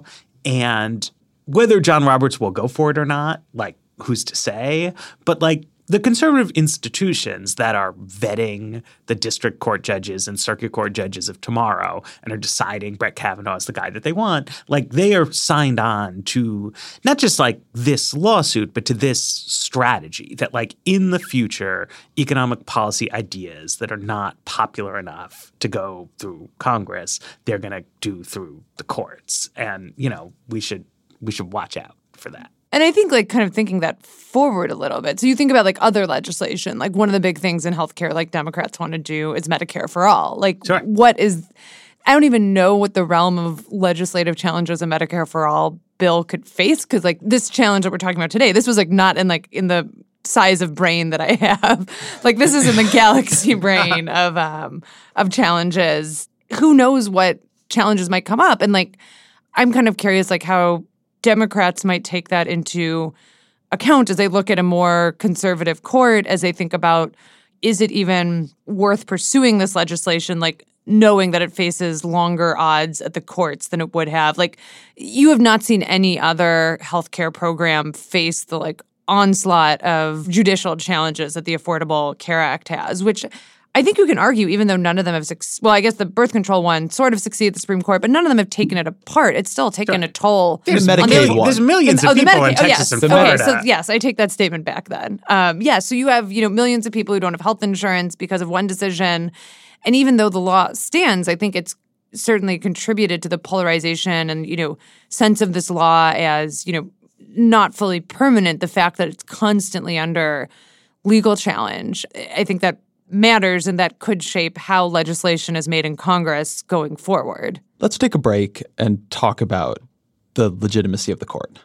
[SPEAKER 3] And whether John Roberts will go for it or not, like who's to say? But like the conservative institutions that are vetting the district court judges and circuit court judges of tomorrow and are deciding Brett Kavanaugh is the guy that they want, like they are signed on to not just like this lawsuit, but to this strategy that like in the future, economic policy ideas that are not popular enough to go through Congress, they're going to do through the courts. And, you know, we should we should watch out for that.
[SPEAKER 4] And I think like kind of thinking that forward a little bit. So you think about like other legislation, like one of the big things in healthcare like Democrats want to do is Medicare for all. Like sure. What is – I don't even know what the realm of legislative challenges a Medicare for all bill could face because like this challenge that we're talking about today, this was like not in like in the size of brain that I have. Like this is in the galaxy brain of um, of challenges. Who knows what challenges might come up? And like I'm kind of curious like how – Democrats might take that into account as they look at a more conservative court, as they think about, is it even worth pursuing this legislation, like knowing that it faces longer odds at the courts than it would have? Like, you have not seen any other healthcare program face the, like, onslaught of judicial challenges that the Affordable Care Act has, which I think you can argue, even though none of them have succeeded. Well, I guess the birth control one sort of succeeded at the Supreme Court, but none of them have taken it apart. It's still taken a toll.
[SPEAKER 5] There's Medicaid one.
[SPEAKER 3] There's millions of
[SPEAKER 4] oh,
[SPEAKER 3] people
[SPEAKER 4] Medicaid,
[SPEAKER 3] in Texas
[SPEAKER 4] oh, yes.
[SPEAKER 3] and Florida.
[SPEAKER 4] Okay, so yes, I take that statement back then. Um, yeah, so you have, you know, millions of people who don't have health insurance because of one decision. And even though the law stands, I think it's certainly contributed to the polarization and, you know, sense of this law as, you know, not fully permanent, the fact that it's constantly under legal challenge. I think that matters, and that could shape how legislation is made in Congress going forward.
[SPEAKER 5] Let's take a break and talk about the legitimacy of the court.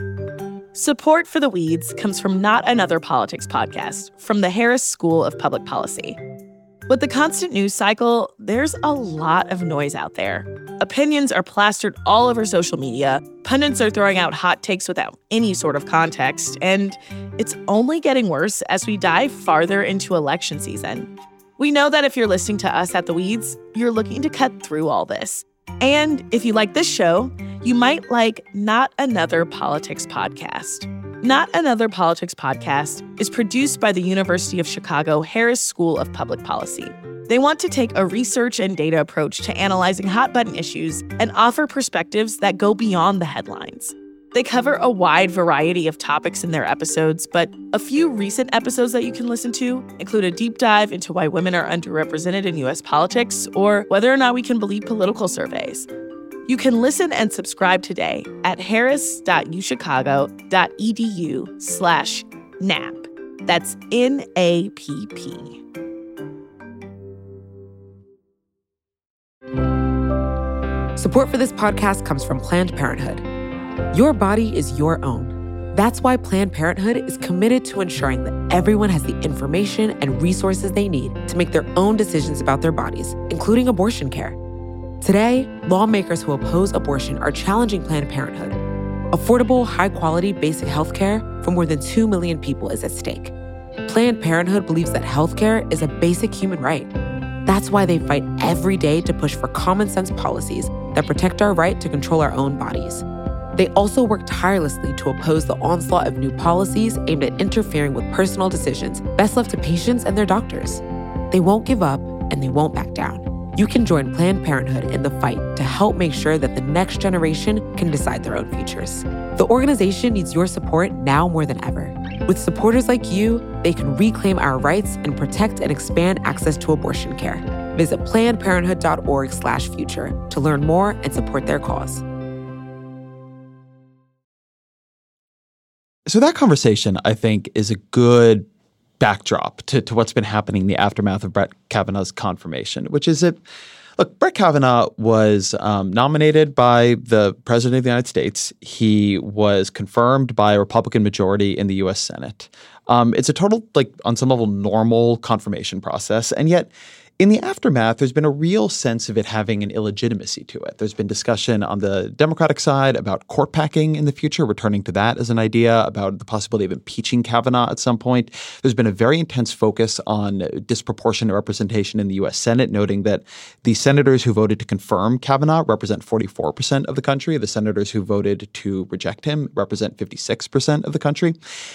[SPEAKER 6] Support for The Weeds comes from Not Another Politics podcast from the Harris School of Public Policy. With the constant news cycle, there's a lot of noise out there. Opinions are plastered all over social media, pundits are throwing out hot takes without any sort of context, and it's only getting worse as we dive farther into election season. We know that if you're listening to us at The Weeds, you're looking to cut through all this. And if you like this show, you might like Not Another Politics podcast. Not Another Politics podcast is produced by the University of Chicago Harris School of Public Policy. They want to take a research and data approach to analyzing hot-button issues and offer perspectives that go beyond the headlines. They cover a wide variety of topics in their episodes, but a few recent episodes that you can listen to include a deep dive into why women are underrepresented in U S politics or whether or not we can believe political surveys. You can listen and subscribe today at harris.uchicago.edu slash NAP. That's N A P P.
[SPEAKER 1] Support for this podcast comes from Planned Parenthood. Your body is your own. That's why Planned Parenthood is committed to ensuring that everyone has the information and resources they need to make their own decisions about their bodies, including abortion care. Today, lawmakers who oppose abortion are challenging Planned Parenthood. Affordable, high-quality basic health care for more than two million people is at stake. Planned Parenthood believes that health care is a basic human right. That's why they fight every day to push for common-sense policies that protect our right to control our own bodies. They also work tirelessly to oppose the onslaught of new policies aimed at interfering with personal decisions best left to patients and their doctors. They won't give up, and they won't back down. You can join Planned Parenthood in the fight to help make sure that the next generation can decide their own futures. The organization needs your support now more than ever. With supporters like you, they can reclaim our rights and protect and expand access to abortion care. Visit planned parenthood dot org slash future to learn more and support their cause.
[SPEAKER 5] So that conversation, I think, is a good backdrop to, to what's been happening in the aftermath of Brett Kavanaugh's confirmation, which is that, look, Brett Kavanaugh was um, nominated by the President of the United States. He was confirmed by a Republican majority in the U S Senate. Um, it's a total, like, on some level, normal confirmation process. And yet, in the aftermath, there's been a real sense of it having an illegitimacy to it. There's been discussion on the Democratic side about court packing in the future, returning to that as an idea, about the possibility of impeaching Kavanaugh at some point. There's been a very intense focus on disproportionate representation in the U S Senate, noting that the senators who voted to confirm Kavanaugh represent forty-four percent of the country. The senators who voted to reject him represent fifty-six percent of the country.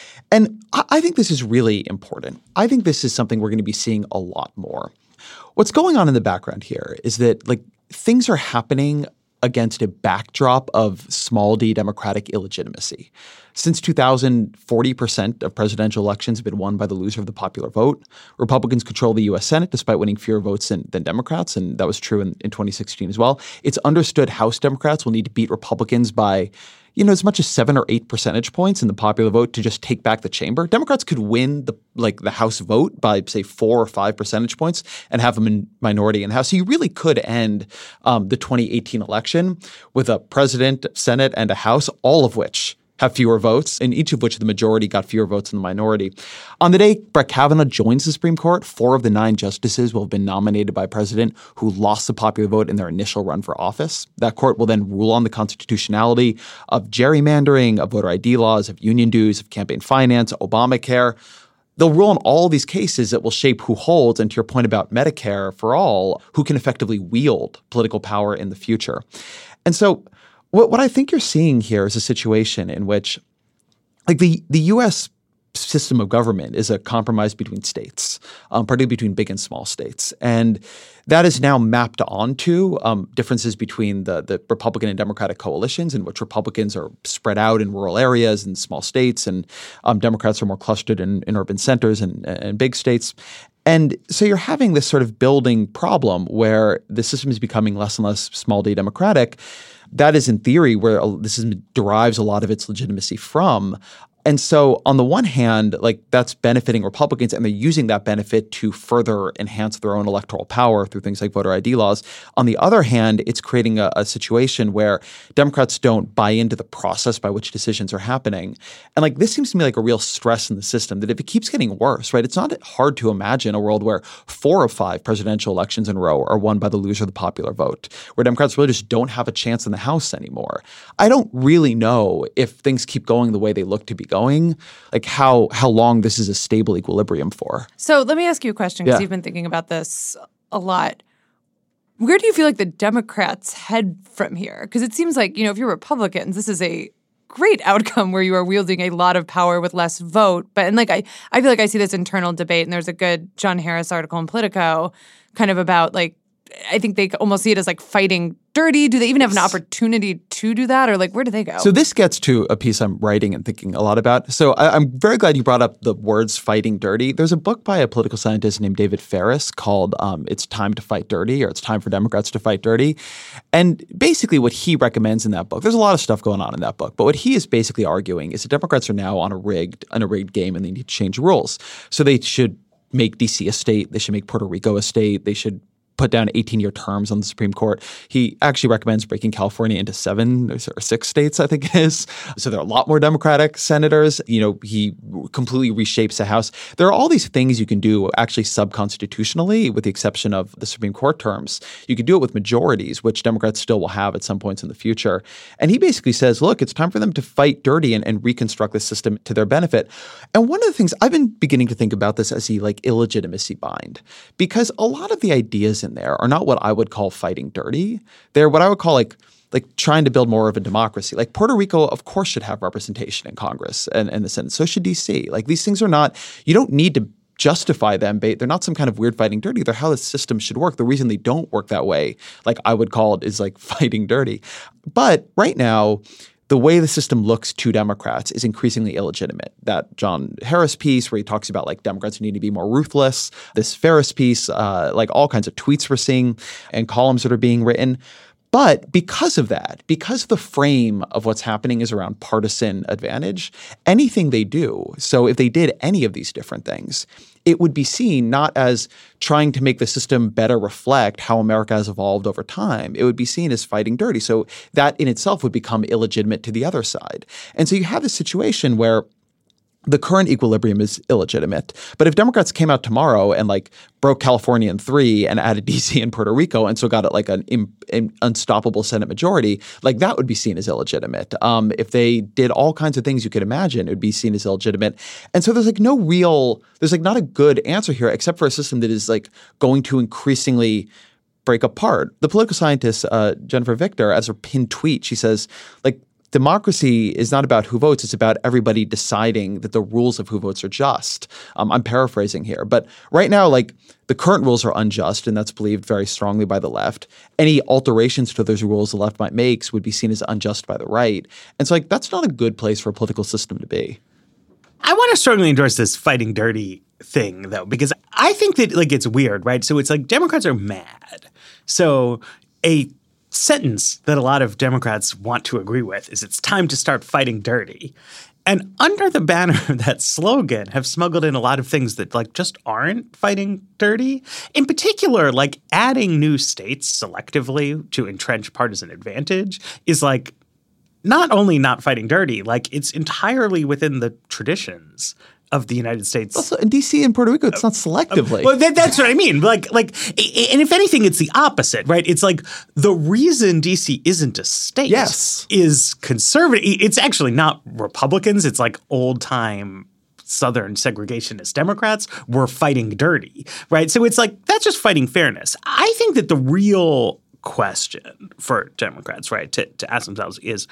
[SPEAKER 5] And I think this is really important. I think this is something we're going to be seeing a lot more. What's going on in the background here is that, like, things are happening against a backdrop of small d democratic illegitimacy. Since two thousand, forty percent of presidential elections have been won by the loser of the popular vote. Republicans control the U S Senate despite winning fewer votes than, than Democrats, and that was true in, in twenty sixteen as well. It's understood House Democrats will need to beat Republicans by, you know, as much as seven or eight percentage points in the popular vote to just take back the chamber. Democrats could win the like the House vote by, say, four or five percentage points and have a min- minority in the House. So you really could end um, the twenty eighteen election with a president, Senate, and a House, all of which have fewer votes, and each of which the majority got fewer votes than the minority. On the day Brett Kavanaugh joins the Supreme Court, four of the nine justices will have been nominated by a president who lost the popular vote in their initial run for office. That court will then rule on the constitutionality of gerrymandering, of voter I D laws, of union dues, of campaign finance, Obamacare. They'll rule on all these cases that will shape who holds, and to your point about Medicare for all, who can effectively wield political power in the future. And so What, what I think you're seeing here is a situation in which, like, the, the U S system of government is a compromise between states, um, particularly between big and small states. And that is now mapped onto um, differences between the, the Republican and Democratic coalitions, in which Republicans are spread out in rural areas and small states, and um, Democrats are more clustered in, in urban centers and, and big states. And so you're having this sort of building problem where the system is becoming less and less small d democratic. That is, in theory, where this is, derives a lot of its legitimacy from. And so on the one hand, like, that's benefiting Republicans, and they're using that benefit to further enhance their own electoral power through things like voter I D laws. On the other hand, it's creating a, a situation where Democrats don't buy into the process by which decisions are happening. And, like, this seems to me like a real stress in the system, that if it keeps getting worse, right, it's not hard to imagine a world where four of five presidential elections in a row are won by the loser of the popular vote, where Democrats really just don't have a chance in the House anymore. I don't really know, if things keep going the way they look to be going, like how how long this is a stable equilibrium for.
[SPEAKER 4] So let me ask you a question, because
[SPEAKER 5] Yeah.
[SPEAKER 4] you've been thinking about this a lot. Where do you feel like the Democrats head from here? Because it seems like, you know, if you're Republicans, this is a great outcome where you are wielding a lot of power with less vote. But and like I, I feel like I see this internal debate, and there's a good John Harris article in Politico kind of about, like, I think they almost see it as like fighting dirty. Do they even have an opportunity to do that? Or like, where do they go?
[SPEAKER 5] So this gets to a piece I'm writing and thinking a lot about. So I, I'm very glad you brought up the words fighting dirty. There's a book by a political scientist named David Ferris called um, It's Time to Fight Dirty, or It's Time for Democrats to Fight Dirty. And basically what he recommends in that book, there's a lot of stuff going on in that book, but what he is basically arguing is that Democrats are now on a rigged, on a rigged game, and they need to change rules. So they should make D C a state. They should make Puerto Rico a state. They should put down eighteen-year terms on the Supreme Court. He actually recommends breaking California into seven or six states, I think it is. So there are a lot more Democratic senators. You know, he completely reshapes the House. There are all these things you can do actually sub-constitutionally, with the exception of the Supreme Court terms. You can do it with majorities, which Democrats still will have at some points in the future. And he basically says, look, it's time for them to fight dirty and, and reconstruct the system to their benefit. And one of the things I've been beginning to think about this as the like illegitimacy bind, because a lot of the ideas in there are not what I would call fighting dirty. They're what I would call like like trying to build more of a democracy. Like Puerto Rico, of course, should have representation in Congress and, and the Senate. So should D C. Like these things are not, you don't need to justify them. They're not some kind of weird fighting dirty. They're how the system should work. The reason they don't work that way, like I would call it, is like fighting dirty. But right now, the way the system looks to Democrats is increasingly illegitimate. That John Harris piece where he talks about like Democrats need to be more ruthless, this Ferris piece, uh, like all kinds of tweets we're seeing and columns that are being written. But because of that, because the frame of what's happening is around partisan advantage, anything they do, so if they did any of these different things, it would be seen not as trying to make the system better reflect how America has evolved over time. It would be seen as fighting dirty. So that in itself would become illegitimate to the other side. And so you have this situation where the current equilibrium is illegitimate. But if Democrats came out tomorrow and like broke California in three and added D C and Puerto Rico and so got it like an, im- an unstoppable Senate majority, like that would be seen as illegitimate. Um, if they did all kinds of things you could imagine, it would be seen as illegitimate. And so there's like no real, there's like not a good answer here except for a system that is like going to increasingly break apart. The political scientist, uh, Jennifer Victor, as her pinned tweet, she says like, democracy is not about who votes. It's about everybody deciding that the rules of who votes are just. Um, I'm paraphrasing here. But right now, like the current rules are unjust, and that's believed very strongly by the left. Any alterations to those rules the left might make would be seen as unjust by the right. And so like that's not a good place for a political system to be.
[SPEAKER 3] I want to strongly endorse this fighting dirty thing, though, because I think that like it's weird, right? So it's like Democrats are mad. So a sentence that a lot of Democrats want to agree with is it's time to start fighting dirty. And under the banner of that slogan have smuggled in a lot of things that like just aren't fighting dirty. In particular, like adding new states selectively to entrench partisan advantage is like not only not fighting dirty, like it's entirely within the traditions of the United States.
[SPEAKER 5] Also, in D C and Puerto Rico, it's not selectively.
[SPEAKER 3] Uh, well, that, that's what I mean. Like, like, and if anything, it's the opposite, right? It's like the reason D C isn't a state
[SPEAKER 5] yes.
[SPEAKER 3] is conservative. It's actually not Republicans. It's like old time Southern segregationist Democrats were fighting dirty, right? So it's like that's just fighting fairness. I think that the real question for Democrats, right, to, to ask themselves is,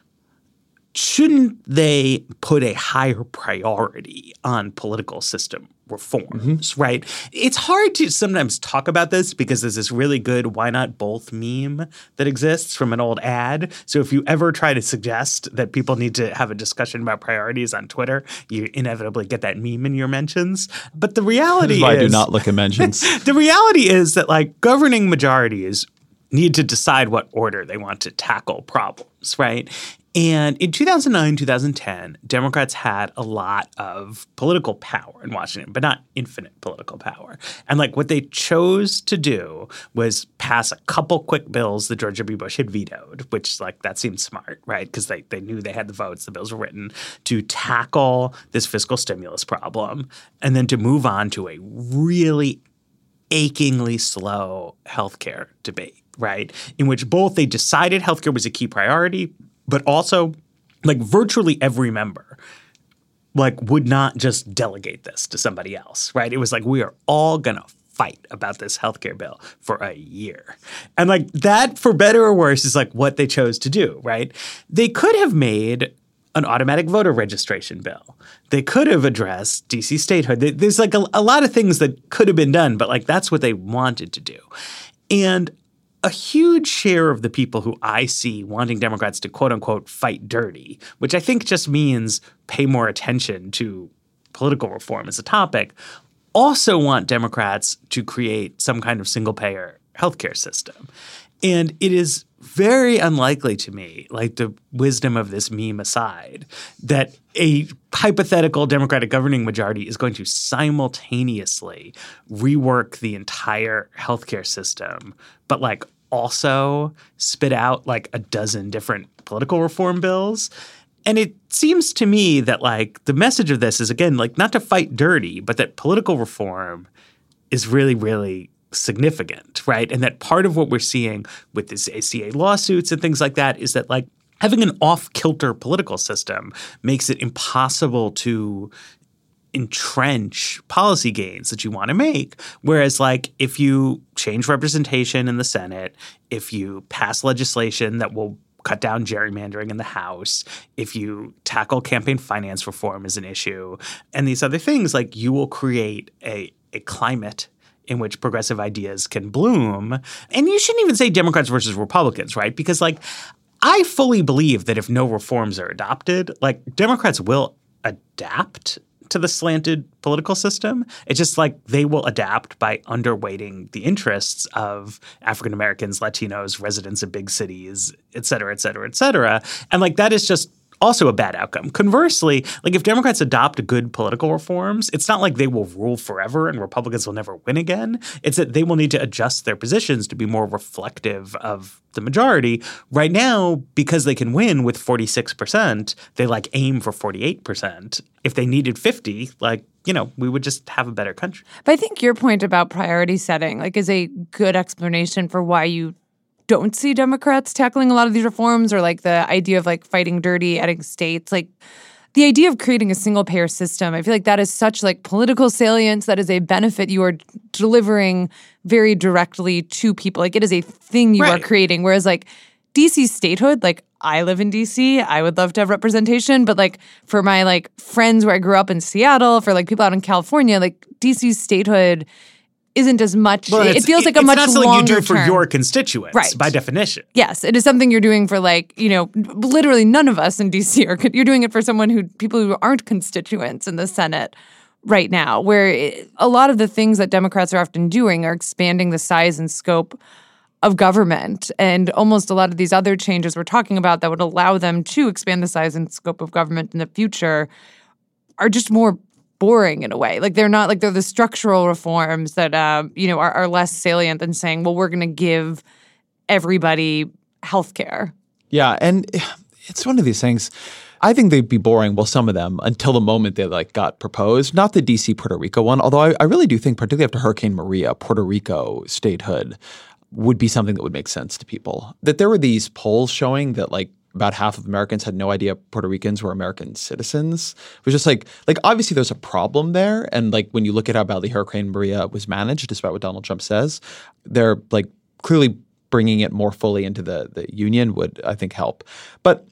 [SPEAKER 3] shouldn't they put a higher priority on political system reforms, mm-hmm. right? It's hard to sometimes talk about this because there's this really good why not both meme that exists from an old ad. So if you ever try to suggest that people need to have a discussion about priorities on Twitter, you inevitably get that meme in your mentions. But the reality
[SPEAKER 5] this is why
[SPEAKER 3] is—
[SPEAKER 5] I do not look at mentions.
[SPEAKER 3] The reality is that like governing majorities need to decide what order they want to tackle problems, right? And in two thousand nine, two thousand ten, Democrats had a lot of political power in Washington, but not infinite political power. And like what they chose to do was pass a couple quick bills that George W. Bush had vetoed, which like that seemed smart, right? Because they, they knew they had the votes, the bills were written, to tackle this fiscal stimulus problem and then to move on to a really achingly slow healthcare debate, right? In which both they decided healthcare was a key priority, but also, like, virtually every member, like, would not just delegate this to somebody else, right? It was like, we are all going to fight about this healthcare bill for a year. And, like, that, for better or worse, is, like, what they chose to do, right? They could have made an automatic voter registration bill. They could have addressed D C statehood. There's, like, a, a lot of things that could have been done, but, like, that's what they wanted to do. And a huge share of the people who I see wanting Democrats to quote unquote fight dirty, which I think just means pay more attention to political reform as a topic, also want Democrats to create some kind of single payer healthcare system. And it is very unlikely to me, like the wisdom of this meme aside, that a hypothetical Democratic governing majority is going to simultaneously rework the entire healthcare system, but like also spit out like a dozen different political reform bills. And it seems to me that like the message of this is, again, like not to fight dirty, but that political reform is really, really significant, right? And that part of what we're seeing with these A C A lawsuits and things like that is that like having an off-kilter political system makes it impossible to entrench policy gains that you want to make. Whereas like if you change representation in the Senate, if you pass legislation that will cut down gerrymandering in the House, if you tackle campaign finance reform as an issue, and these other things, like you will create a, a climate in which progressive ideas can bloom. And you shouldn't even say Democrats versus Republicans, right? Because like I fully believe that if no reforms are adopted, like Democrats will adapt to the slanted political system. It's just like they will adapt by underweighting the interests of African Americans, Latinos, residents of big cities, et cetera, et cetera, et cetera. And like that is just also a bad outcome. Conversely, like if Democrats adopt good political reforms, it's not like they will rule forever and Republicans will never win again. It's that they will need to adjust their positions to be more reflective of the majority. Right now, because they can win with forty-six percent, they like aim for forty-eight percent. If they needed fifty, like, you know, we would just have a better country.
[SPEAKER 4] But I think your point about priority setting like is a good explanation for why you don't see Democrats tackling a lot of these reforms, or like the idea of like fighting dirty, adding states, like the idea of creating a single payer system. I feel like that is such like political salience. That is a benefit you are delivering very directly to people. Like it is a thing you
[SPEAKER 3] right.
[SPEAKER 4] are creating. Whereas like D C statehood, like I live in D C, I would love to have representation, but like for my like friends where I grew up in Seattle, for like people out in California, like D C statehood isn't as much.
[SPEAKER 3] Well,
[SPEAKER 4] it feels like a
[SPEAKER 3] it's
[SPEAKER 4] much
[SPEAKER 3] not something
[SPEAKER 4] longer
[SPEAKER 3] you do for
[SPEAKER 4] term.
[SPEAKER 3] your constituents,
[SPEAKER 4] Right.
[SPEAKER 3] by definition.
[SPEAKER 4] Yes, it is something you're doing for like, you know, literally none of us in D C are. You're doing it for someone who, people who aren't constituents in the Senate right now, where it, a lot of the things that Democrats are often doing are expanding the size and scope of government. And almost a lot of these other changes we're talking about that would allow them to expand the size and scope of government in the future are just more boring in a way. Like they're not like they're the structural reforms that uh, you know are, are less salient than saying, well, we're going to give everybody health care.
[SPEAKER 5] Yeah, and it's one of these things. I think they'd be boring, well, some of them, until the moment they like got proposed. Not the D C Puerto Rico one, although I, I really do think, particularly after Hurricane Maria, Puerto Rico statehood would be something that would make sense to people. That there were these polls showing that like about half of Americans had no idea Puerto Ricans were American citizens. It was just like, like obviously there's a problem there. And like when you look at how badly Hurricane Maria was managed, despite what Donald Trump says, they're like clearly bringing it more fully into the, the union would, I think, help. But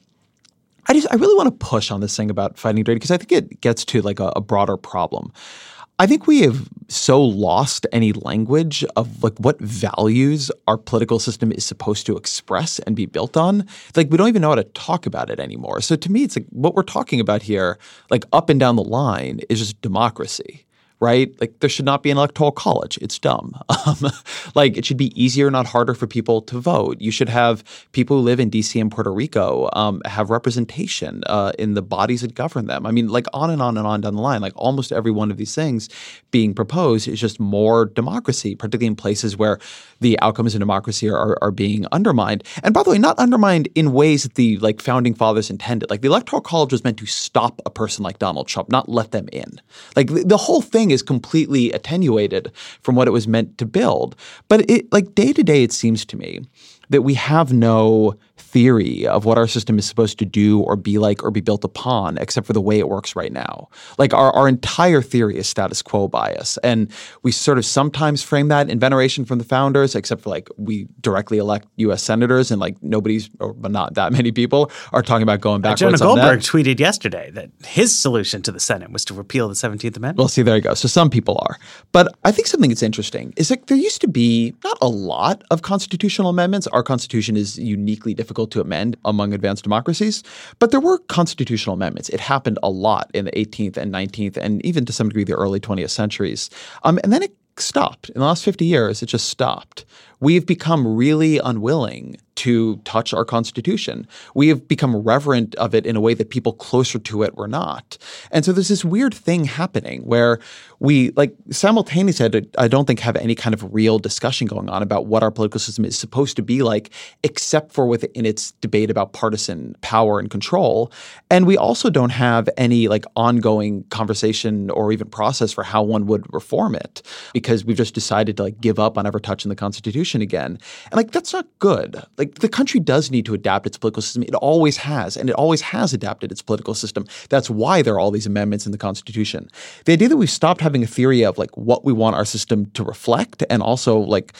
[SPEAKER 5] I just, I really want to push on this thing about fighting dirty because I think it gets to like a, a broader problem. I think we have so lost any language of like what values our political system is supposed to express and be built on. Like we don't even know how to talk about it anymore. So to me, it's like what we're talking about here, like up and down the line, is just democracy. Right? Like there should not be an electoral college. It's dumb. Um, like it should be easier, not harder for people to vote. You should have people who live in D C and Puerto Rico um, have representation uh, in the bodies that govern them. I mean, like on and on and on down the line, like almost every one of these things being proposed is just more democracy, particularly in places where the outcomes in democracy are, are, are being undermined. And by the way, not undermined in ways that the like founding fathers intended. Like the electoral college was meant to stop a person like Donald Trump, not let them in. Like the, the whole thing is completely attenuated from what it was meant to build. But it like day to day, it seems to me that we have no theory of what our system is supposed to do or be like or be built upon except for the way it works right now. Like our, our entire theory is status quo bias. And we sort of sometimes frame that in veneration from the founders, except for like we directly elect U S senators and like nobody's, or but not that many people are talking about going backwards
[SPEAKER 3] Jonah
[SPEAKER 5] on
[SPEAKER 3] Goldberg
[SPEAKER 5] that.
[SPEAKER 3] tweeted yesterday that his solution to the Senate was to repeal the seventeenth Amendment.
[SPEAKER 5] Well, see, there you go. So some people are. But I think something that's interesting is that there used to be not a lot of constitutional amendments. Our Constitution is uniquely difficult to amend among advanced democracies, but there were constitutional amendments. It happened a lot in the eighteenth and nineteenth and even to some degree the early twentieth centuries. Um, and then it stopped. In the last fifty years, it just stopped. We've become really unwilling to touch our Constitution. We have become reverent of it in a way that people closer to it were not. And so there's this weird thing happening where we like simultaneously, I don't think, have any kind of real discussion going on about what our political system is supposed to be like, except for within its debate about partisan power and control. And we also don't have any like ongoing conversation or even process for how one would reform it because we've just decided to like give up on ever touching the Constitution again. And like that's not good. Like the country does need to adapt its political system. It always has, and it always has adapted its political system. That's why there are all these amendments in the Constitution. The idea that we've stopped having a theory of like what we want our system to reflect and also like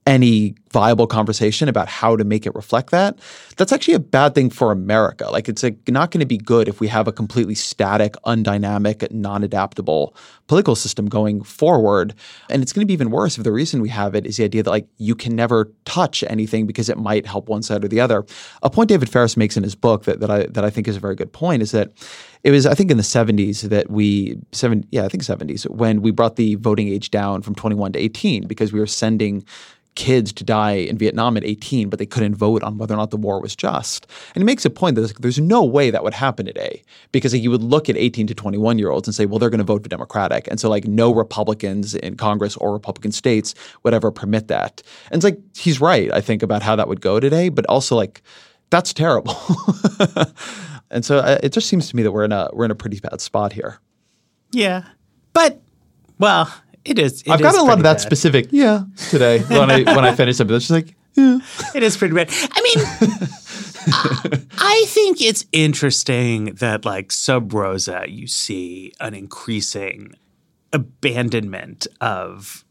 [SPEAKER 5] any viable conversation about how to make it reflect that, that's actually a bad thing for America. Like, it's like not going to be good if we have a completely static, undynamic, non-adaptable political system going forward. And it's going to be even worse if the reason we have it is the idea that, like, you can never touch anything because it might help one side or the other. A point David Ferris makes in his book that, that I that I think is a very good point is that it was, I think, in the seventies that we seven yeah I think seventies when we brought the voting age down from twenty-one to eighteen because we were sending kids to die in Vietnam at eighteen, but they couldn't vote on whether or not the war was just. And he makes a point that there's, there's no way that would happen today because like, you would look at eighteen to twenty-one year olds and say, well, they're going to vote for Democratic. And so like no Republicans in Congress or Republican states would ever permit that. And it's like, he's right, I think, about how that would go today, but also like, that's terrible. And so uh, it just seems to me that we're in a we're in a pretty bad spot here.
[SPEAKER 3] Yeah. But, well, it is. It
[SPEAKER 5] I've
[SPEAKER 3] is
[SPEAKER 5] got a lot of that
[SPEAKER 3] bad.
[SPEAKER 5] specific, yeah, today when I when I finish something. It's just like, yeah.
[SPEAKER 3] It is pretty bad. I mean, I, I think it's interesting that, like, sub rosa, you see an increasing abandonment of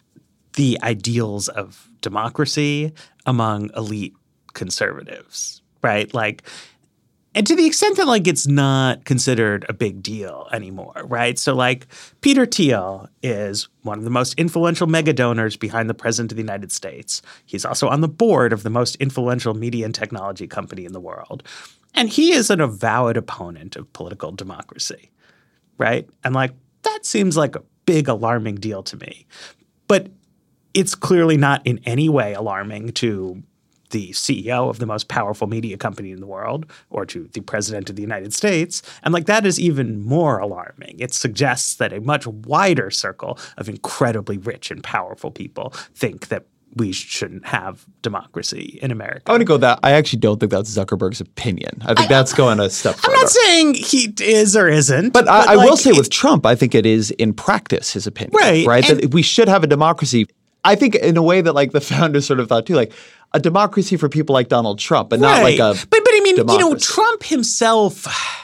[SPEAKER 3] the ideals of democracy among elite conservatives, right? Like, and to the extent that, like, it's not considered a big deal anymore, right? So, like, Peter Thiel is one of the most influential mega donors behind the President of the United States. He's also on the board of the most influential media and technology company in the world. And he is an avowed opponent of political democracy, right? And, like, that seems like a big alarming deal to me. But it's clearly not in any way alarming to the C E O of the most powerful media company in the world or to the President of the United States. And like that is even more alarming. It suggests that a much wider circle of incredibly rich and powerful people think that we shouldn't have democracy in America.
[SPEAKER 5] I want to go that. I actually don't think that's Zuckerberg's opinion. I think I, that's going a step further.
[SPEAKER 3] I'm not saying he is or isn't.
[SPEAKER 5] But,
[SPEAKER 3] but
[SPEAKER 5] I, I
[SPEAKER 3] like,
[SPEAKER 5] will say with Trump, I think it is in practice his opinion.
[SPEAKER 3] Right.
[SPEAKER 5] Right.
[SPEAKER 3] And,
[SPEAKER 5] that we should have a democracy. I think in a way that like the founders sort of thought too, like a democracy for people like Donald Trump, but right. not like a
[SPEAKER 3] But but I mean,
[SPEAKER 5] democracy.
[SPEAKER 3] you know, Trump himself,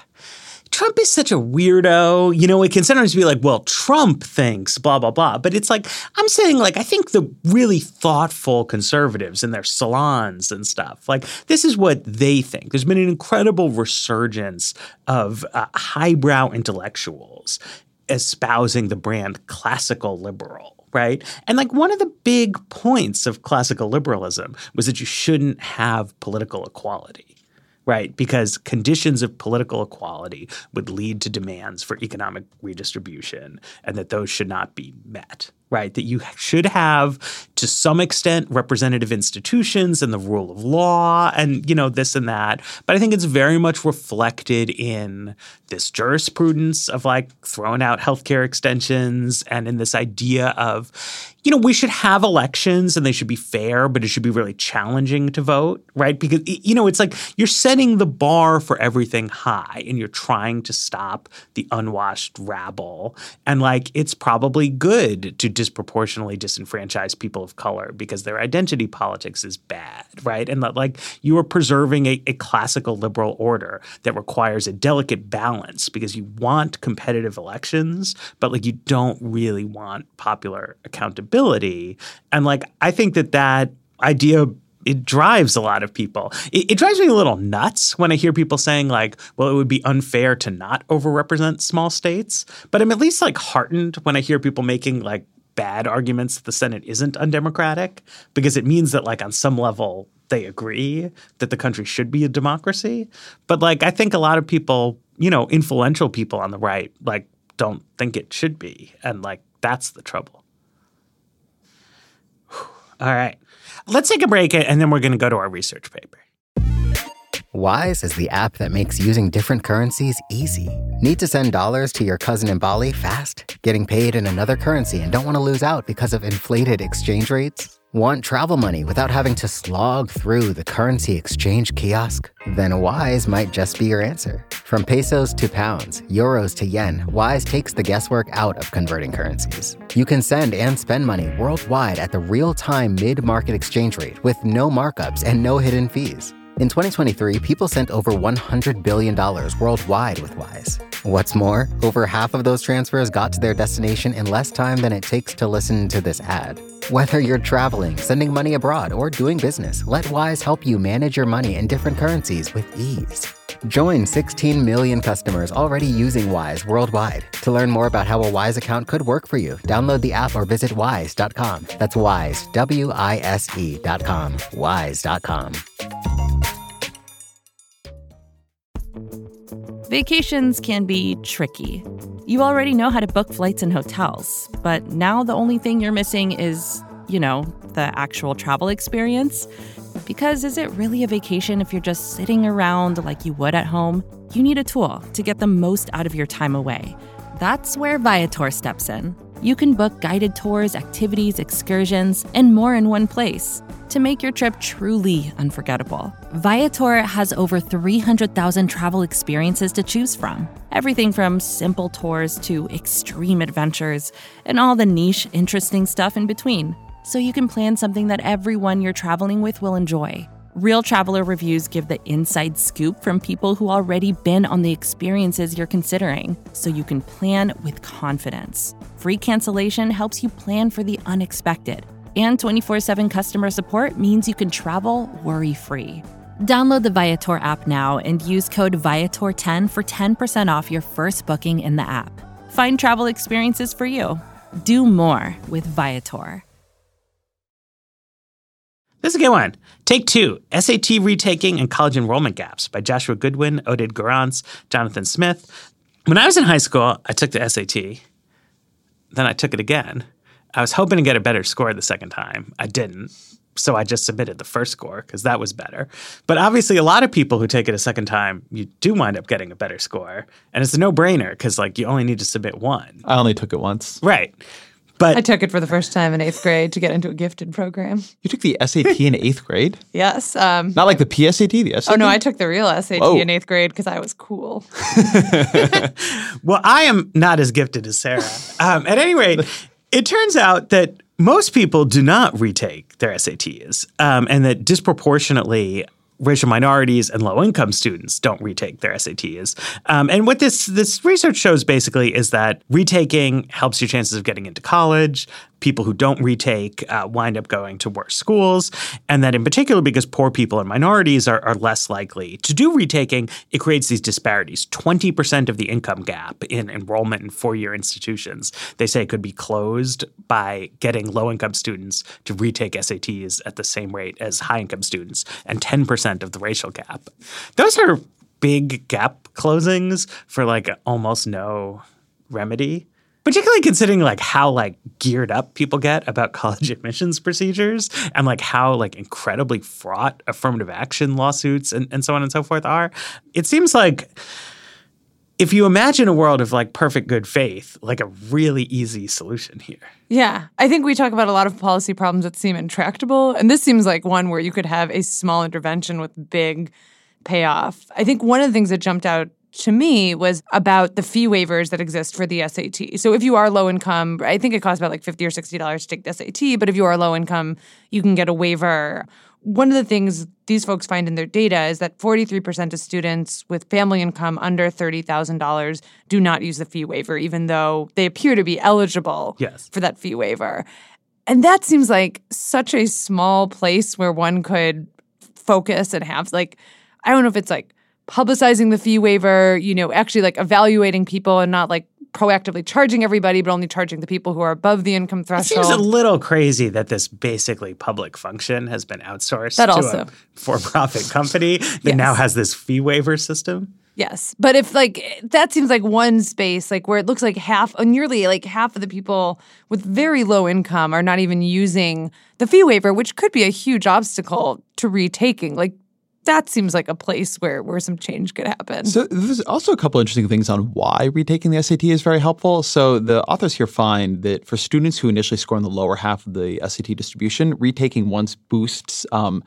[SPEAKER 3] Trump is such a weirdo. You know, it can sometimes be like, well, Trump thinks blah, blah, blah. But it's like, I'm saying like, I think the really thoughtful conservatives in their salons and stuff, like this is what they think. There's been an incredible resurgence of uh, highbrow intellectuals espousing the brand classical liberal. Right. And like one of the big points of classical liberalism was that you shouldn't have political equality. Right. Because conditions of political equality would lead to demands for economic redistribution and that those should not be met. Right. That you should have, to some extent, representative institutions and the rule of law and, you know, this and that. But I think it's very much reflected in this jurisprudence of like throwing out healthcare extensions and in this idea of, you know, we should have elections and they should be fair, but it should be really challenging to vote. Right. Because, you know, it's like you're setting the bar for everything high and you're trying to stop the unwashed rabble. And like it's probably good to disproportionately disenfranchise people of color because their identity politics is bad, right? And that like you are preserving a, a classical liberal order that requires a delicate balance because you want competitive elections, but like you don't really want popular accountability. And like I think that that idea it drives a lot of people. It, it drives me a little nuts when I hear people saying like, well, it would be unfair to not overrepresent small states. But I'm at least like heartened when I hear people making like bad arguments that the Senate isn't undemocratic because it means that like on some level they agree that the country should be a democracy. But like I think a lot of people, you know, influential people on the right like don't think it should be. And like that's the trouble. All right. Let's take a break and then we're going to go to our research paper.
[SPEAKER 2] Wise is the app that makes using different currencies easy. Need to send dollars to your cousin in Bali fast? Getting paid in another currency and don't want to lose out because of inflated exchange rates? Want travel money without having to slog through the currency exchange kiosk? Then Wise might just be your answer. From pesos to pounds, euros to yen, Wise takes the guesswork out of converting currencies. You can send and spend money worldwide at the real-time mid-market exchange rate with no markups and no hidden fees. In twenty twenty-three, people sent over one hundred billion dollars worldwide with Wise. What's more, over half of those transfers got to their destination in less time than it takes to listen to this ad. Whether you're traveling, sending money abroad, or doing business, let Wise help you manage your money in different currencies with ease. Join sixteen million customers already using Wise worldwide. To learn more about how a Wise account could work for you, download the app or visit wise dot com. That's Wise, W I S E dot com, wise dot com.
[SPEAKER 7] Vacations can be tricky. You already know how to book flights and hotels, but now the only thing you're missing is, you know, the actual travel experience. Because is it really a vacation if you're just sitting around like you would at home? You need a tool to get the most out of your time away. That's where Viator steps in. You can book guided tours, activities, excursions, and more in one place to make your trip truly unforgettable. Viator has over three hundred thousand travel experiences to choose from. Everything from simple tours to extreme adventures and all the niche, interesting stuff in between. So you can plan something that everyone you're traveling with will enjoy. Real traveler reviews give the inside scoop from people who already been on the experiences you're considering, so you can plan with confidence. Free cancellation helps you plan for the unexpected. And twenty-four seven customer support means you can travel worry-free. Download the Viator app now and use code Viator ten for ten percent off your first booking in the app. Find travel experiences for you. Do more with Viator.
[SPEAKER 3] This is a good one. Take two, S A T Retaking and College Enrollment Gaps by Joshua Goodwin, Oded Garance, Jonathan Smith. When I was in high school, I took the S A T. Then I took it again. I was hoping to get a better score the second time. I didn't. So I just submitted the first score because that was better. But obviously a lot of people who take it a second time, you do wind up getting a better score. And it's a no-brainer because like you only need to submit one.
[SPEAKER 5] I only took it once.
[SPEAKER 3] Right. But
[SPEAKER 4] I took it for the first time in eighth grade to get into a gifted program.
[SPEAKER 5] You took the S A T in eighth grade?
[SPEAKER 4] Yes. Um,
[SPEAKER 5] Not like the P S A T, the S A T?
[SPEAKER 4] Oh, no, I took the real S A T
[SPEAKER 5] Whoa.
[SPEAKER 4] in eighth grade because I was cool.
[SPEAKER 3] Well, I am not as gifted as Sarah. Um, at any rate, it turns out that most people do not retake their S A Ts, um, and that disproportionately racial minorities and low-income students don't retake their S A Ts. Um, and what this this research shows basically is that retaking helps your chances of getting into college. People who don't retake uh, wind up going to worse schools. And that in particular, because poor people and minorities are, are less likely to do retaking, it creates these disparities. twenty percent of the income gap in enrollment in four-year institutions, they say, could be closed by getting low-income students to retake S A Ts at the same rate as high-income students, and ten percent of the racial gap. Those are big gap closings for like almost no remedy. Particularly considering like how like geared up people get about college admissions procedures and like how like incredibly fraught affirmative action lawsuits and, and so on and so forth are. It seems like if you imagine a world of like perfect good faith, like a really easy solution here.
[SPEAKER 4] Yeah. I think we talk about a lot of policy problems that seem intractable. And this seems like one where you could have a small intervention with big payoff. I think one of the things that jumped out to me was about the fee waivers that exist for the S A T. So if you are low income, I think it costs about like fifty dollars or sixty dollars to take the S A T, but if you are low income, you can get a waiver. One of the things these folks find in their data is that forty-three percent of students with family income under thirty thousand dollars do not use the fee waiver, even though they appear to be eligible
[SPEAKER 3] yes.
[SPEAKER 4] for that fee waiver. And that seems like such a small place where one could focus and have like, I don't know if it's like publicizing the fee waiver, you know, actually like evaluating people and not like proactively charging everybody, but only charging the people who are above the income threshold.
[SPEAKER 3] It seems a little crazy that this basically public function has been outsourced
[SPEAKER 4] that
[SPEAKER 3] to
[SPEAKER 4] also.
[SPEAKER 3] a for-profit company that
[SPEAKER 4] Yes.
[SPEAKER 3] now has this fee waiver system.
[SPEAKER 4] Yes. But if like, that seems like one space, like where it looks like half, nearly like half of the people with very low income are not even using the fee waiver, which could be a huge obstacle to retaking. Like, that seems like a place where, where some change could happen.
[SPEAKER 5] So there's also a couple interesting things on why retaking the S A T is very helpful. So the authors here find that for students who initially score in the lower half of the S A T distribution, retaking once boosts um,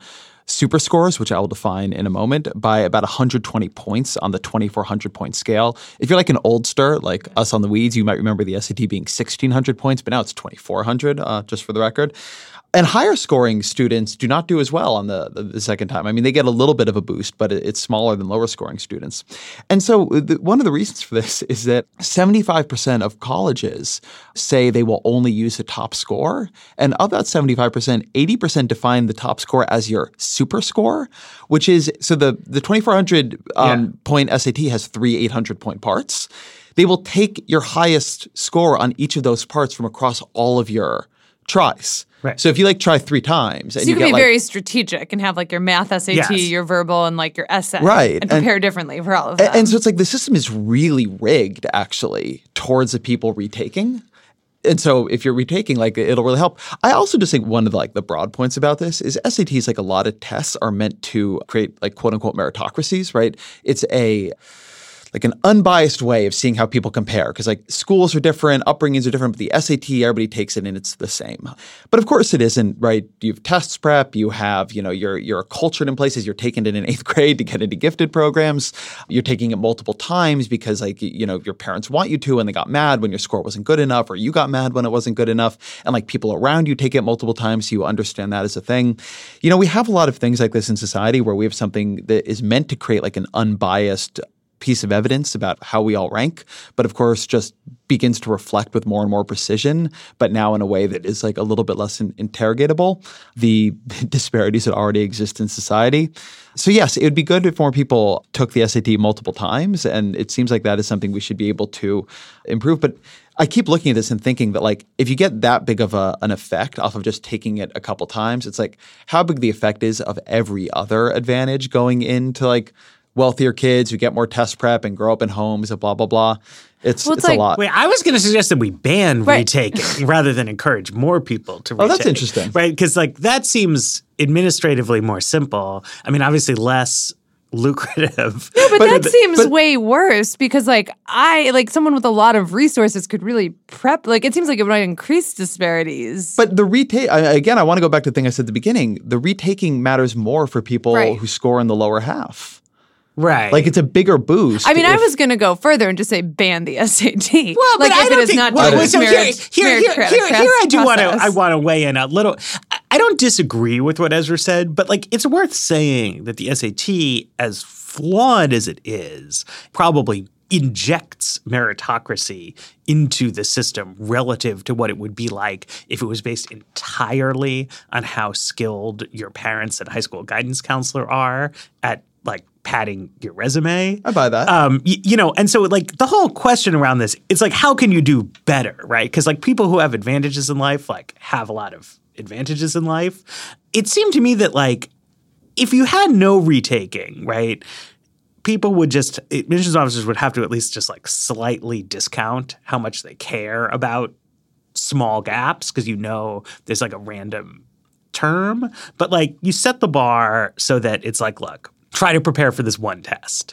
[SPEAKER 5] super scores, which I will define in a moment, by about one hundred twenty points on the twenty-four hundred point scale. If you're like an oldster, like us on the Weeds, you might remember the S A T being sixteen hundred points, but now it's twenty-four hundred, uh, just for the record. And higher scoring students do not do as well on the, the, the second time. I mean, they get a little bit of a boost, but it, it's smaller than lower scoring students. And so the, one of the reasons for this is that seventy-five percent of colleges say they will only use the top score. And of that seventy-five percent, eighty percent define the top score as your super score, which is, so the, the twenty-four hundred um, yeah. point S A T has three eight hundred point parts. They will take your highest score on each of those parts from across all of your tries.
[SPEAKER 3] Right.
[SPEAKER 5] So if you like try three times, and
[SPEAKER 4] so you,
[SPEAKER 5] you
[SPEAKER 4] can
[SPEAKER 5] get
[SPEAKER 4] be
[SPEAKER 5] like,
[SPEAKER 4] very strategic and have like your math S A T,
[SPEAKER 3] yes.
[SPEAKER 4] your verbal, and like your essay,
[SPEAKER 5] right,
[SPEAKER 4] and prepare and, differently for all of
[SPEAKER 5] them.
[SPEAKER 4] them.
[SPEAKER 5] And so it's like the system is really rigged, actually, towards the people retaking. And so if you're retaking, like it'll really help. I also just think one of the, like the broad points about this is S A Ts, like a lot of tests, are meant to create like quote unquote meritocracies, right? It's a like an unbiased way of seeing how people compare, because like schools are different, upbringings are different, but the S A T, everybody takes it and it's the same. But of course it isn't, right? You have tests prep, you have, you know, you're you're cultured in places, you're taking it in eighth grade to get into gifted programs, you're taking it multiple times because like, you know, your parents want you to and they got mad when your score wasn't good enough, or you got mad when it wasn't good enough, and like people around you take it multiple times, so you understand that as a thing. You know, we have a lot of things like this in society where we have something that is meant to create like an unbiased piece of evidence about how we all rank, but of course just begins to reflect with more and more precision, but now in a way that is like a little bit less in- interrogatable, the disparities that already exist in society. So yes, it would be good if more people took the S A T multiple times, and it seems like that is something we should be able to improve. But I keep looking at this and thinking that like if you get that big of a, an effect off of just taking it a couple times, it's like how big the effect is of every other advantage going into like wealthier kids who get more test prep and grow up in homes and blah, blah, blah. It's,
[SPEAKER 4] well, it's,
[SPEAKER 5] it's
[SPEAKER 4] like,
[SPEAKER 5] a lot.
[SPEAKER 3] Wait, I was going to suggest that we ban
[SPEAKER 4] right.
[SPEAKER 3] retaking rather than encourage more people to retake.
[SPEAKER 5] Oh, that's interesting.
[SPEAKER 3] Right? Because like that seems administratively more simple. I mean, obviously less lucrative.
[SPEAKER 4] No, but, but that
[SPEAKER 3] but,
[SPEAKER 4] seems
[SPEAKER 3] but,
[SPEAKER 4] way worse because like I, like someone with a lot of resources could really prep. Like it seems like it might increase disparities.
[SPEAKER 5] But the retake, again, I want to go back to the thing I said at the beginning. The retaking matters more for people
[SPEAKER 4] right.
[SPEAKER 5] who score in the lower half.
[SPEAKER 3] Right.
[SPEAKER 5] Like it's a bigger boost.
[SPEAKER 4] I mean,
[SPEAKER 5] if,
[SPEAKER 4] I was going to go further and just say ban the S A T.
[SPEAKER 3] Well,
[SPEAKER 4] like
[SPEAKER 3] but
[SPEAKER 4] if
[SPEAKER 3] I don't
[SPEAKER 4] it is
[SPEAKER 3] think,
[SPEAKER 4] not
[SPEAKER 3] well,
[SPEAKER 4] doing
[SPEAKER 3] so
[SPEAKER 4] merit,
[SPEAKER 3] here, here, here, here, here I do want to I want to weigh in a little. I don't disagree with what Ezra said, but like it's worth saying that the S A T, as flawed as it is, probably injects meritocracy into the system relative to what it would be like if it was based entirely on how skilled your parents and high school guidance counselor are at like padding your resume.
[SPEAKER 5] I buy that.
[SPEAKER 3] Um, y- you know, and so like the whole question around this, it's like, how can you do better, right? Because like people who have advantages in life, like have a lot of advantages in life. It seemed to me that like if you had no retaking, right, people would just, admissions officers would have to at least just like slightly discount how much they care about small gaps because you know there's like a random term. But like you set the bar so that it's like, look, try to prepare for this one test.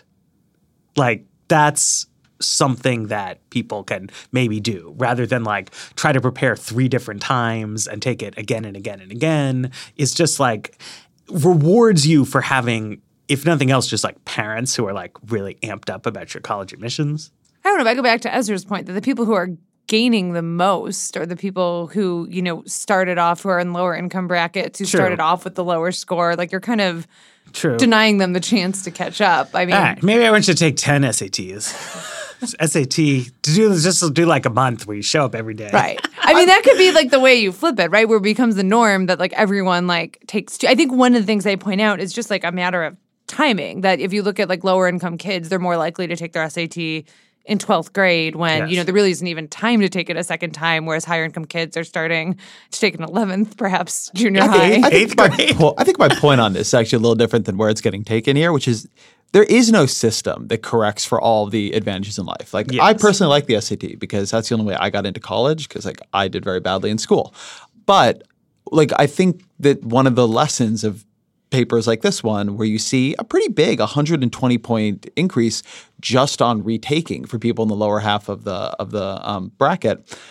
[SPEAKER 3] Like that's something that people can maybe do rather than like try to prepare three different times and take it again and again and again. It's just like rewards you for having, if nothing else, just like parents who are like really amped up about your college admissions.
[SPEAKER 4] I don't know if I go back to Ezra's point that the people who are gaining the most are the people who, you know, started off who are in lower income brackets, who
[SPEAKER 3] True.
[SPEAKER 4] started off with the lower score. Like you're kind of
[SPEAKER 3] True.
[SPEAKER 4] denying them the chance to catch up. I mean,
[SPEAKER 3] All right, maybe I want you to take ten S A Ts. S A T to do just do like a month where you show up every day.
[SPEAKER 4] Right. I mean, that could be like the way you flip it, right? Where it becomes the norm that like everyone like takes. Two. I think one of the things they point out is just like a matter of timing. That if you look at like lower income kids, they're more likely to take their S A T in twelfth grade when,
[SPEAKER 3] yes.
[SPEAKER 4] you know, there really isn't even time to take it a second time, whereas higher income kids are starting to take an eleventh, perhaps junior
[SPEAKER 5] I
[SPEAKER 4] high.
[SPEAKER 5] think, I, think
[SPEAKER 3] Eighth
[SPEAKER 5] my,
[SPEAKER 3] grade.
[SPEAKER 5] po- I think my point on this is actually a little different than where it's getting taken here, which is there is no system that corrects for all the advantages in life. Like
[SPEAKER 3] Yes.
[SPEAKER 5] I personally like the S A T because that's the only way I got into college because like I did very badly in school. But like I think that one of the lessons of papers like this one where you see a pretty big one hundred twenty point increase just on retaking for people in the lower half of the of the um, bracket.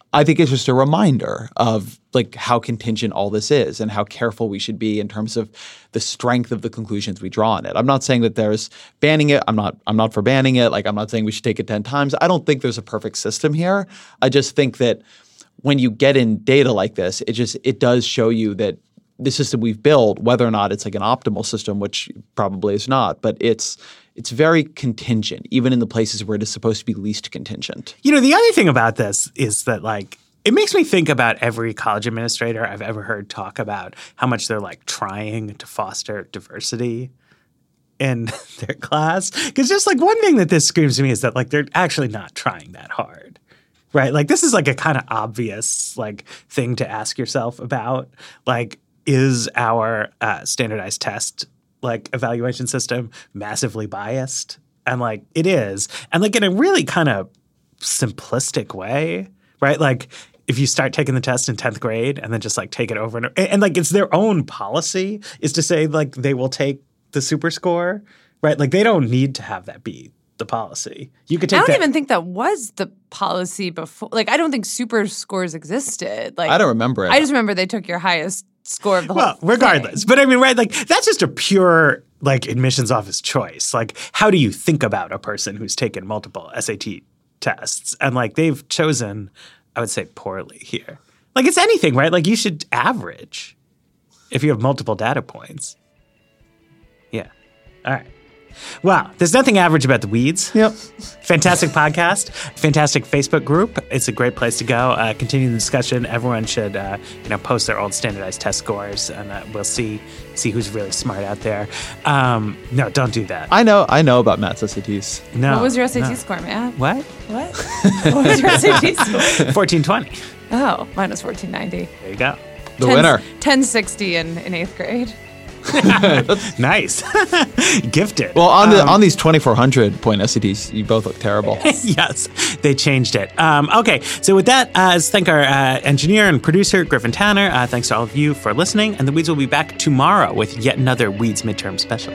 [SPEAKER 5] I think it's just a reminder of like how contingent all this is and how careful we should be in terms of the strength of the conclusions we draw on it. I'm not saying that there's banning it. I'm not I'm not for banning it. Like I'm not saying we should take it ten times. I don't think there's a perfect system here. I just think that when you get in data like this, it just it does show you that the system we've built, whether or not it's like an optimal system, which probably is not, but it's it's very contingent, even in the places where it is supposed to be least contingent.
[SPEAKER 3] You know, the other thing about this is that, like, it makes me think about every college administrator I've ever heard talk about how much they're, like, trying to foster diversity in their class. Because just, like, one thing that this screams to me is that, like, they're actually not trying that hard. Right? Like, this is, like, a kind of obvious, like, thing to ask yourself about. Like, is our uh, standardized test like evaluation system massively biased? And like it is. And like in a really kind of simplistic way, right? Like if you start taking the test in tenth grade and then just like take it over and over, and, and like it's their own policy is to say like they will take the super score, right? Like they don't need to have that be the policy. You could take
[SPEAKER 4] I don't
[SPEAKER 3] that-
[SPEAKER 4] even think that was the policy before. Like I don't think super scores existed. Like
[SPEAKER 5] I don't remember it.
[SPEAKER 4] I just remember they took your highest score of the
[SPEAKER 3] well,
[SPEAKER 4] whole
[SPEAKER 3] regardless.
[SPEAKER 4] thing.
[SPEAKER 3] But I mean, right, like that's just a pure like admissions office choice. Like how do you think about a person who's taken multiple S A T tests? And like they've chosen, I would say, poorly here. Like it's anything, right? Like you should average if you have multiple data points. Yeah. All right. Wow, there's nothing average about the Weeds.
[SPEAKER 5] Yep.
[SPEAKER 3] Fantastic podcast, fantastic Facebook group. It's a great place to go. Uh, continue the discussion. Everyone should, uh, you know, post their old standardized test scores, and uh, we'll see see who's really smart out there. Um, no, don't do that.
[SPEAKER 5] I know. I know about Matt's S A Ts.
[SPEAKER 3] No.
[SPEAKER 4] What was your S A T
[SPEAKER 3] no.
[SPEAKER 4] score, Matt?
[SPEAKER 3] What?
[SPEAKER 4] What? What was your S A T score?
[SPEAKER 3] fourteen twenty.
[SPEAKER 4] Oh, mine was fourteen ninety.
[SPEAKER 3] There you go.
[SPEAKER 5] The winner.
[SPEAKER 4] ten sixty in, in eighth grade.
[SPEAKER 3] Nice. Gifted.
[SPEAKER 5] Well, on the
[SPEAKER 3] Um,
[SPEAKER 5] on these twenty-four hundred point S A Ts, you both look terrible.
[SPEAKER 3] Yes, they changed it. Um, okay, so with that, uh, let's thank our uh, engineer and producer, Griffin Tanner. Uh, thanks to all of you for listening. And the Weeds will be back tomorrow with yet another Weeds midterm special.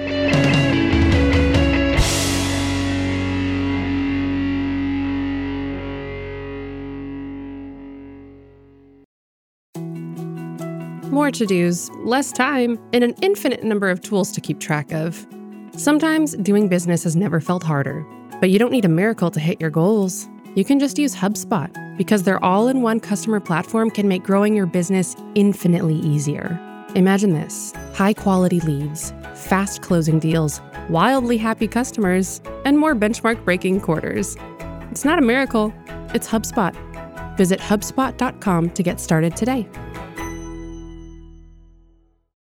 [SPEAKER 8] More to-dos, less time, and an infinite number of tools to keep track of. Sometimes doing business has never felt harder, but you don't need a miracle to hit your goals. You can just use HubSpot, because their all-in-one customer platform can make growing your business infinitely easier. Imagine this: high-quality leads, fast closing deals, wildly happy customers, and more benchmark-breaking quarters. It's not a miracle, it's HubSpot. Visit HubSpot dot com to get started today.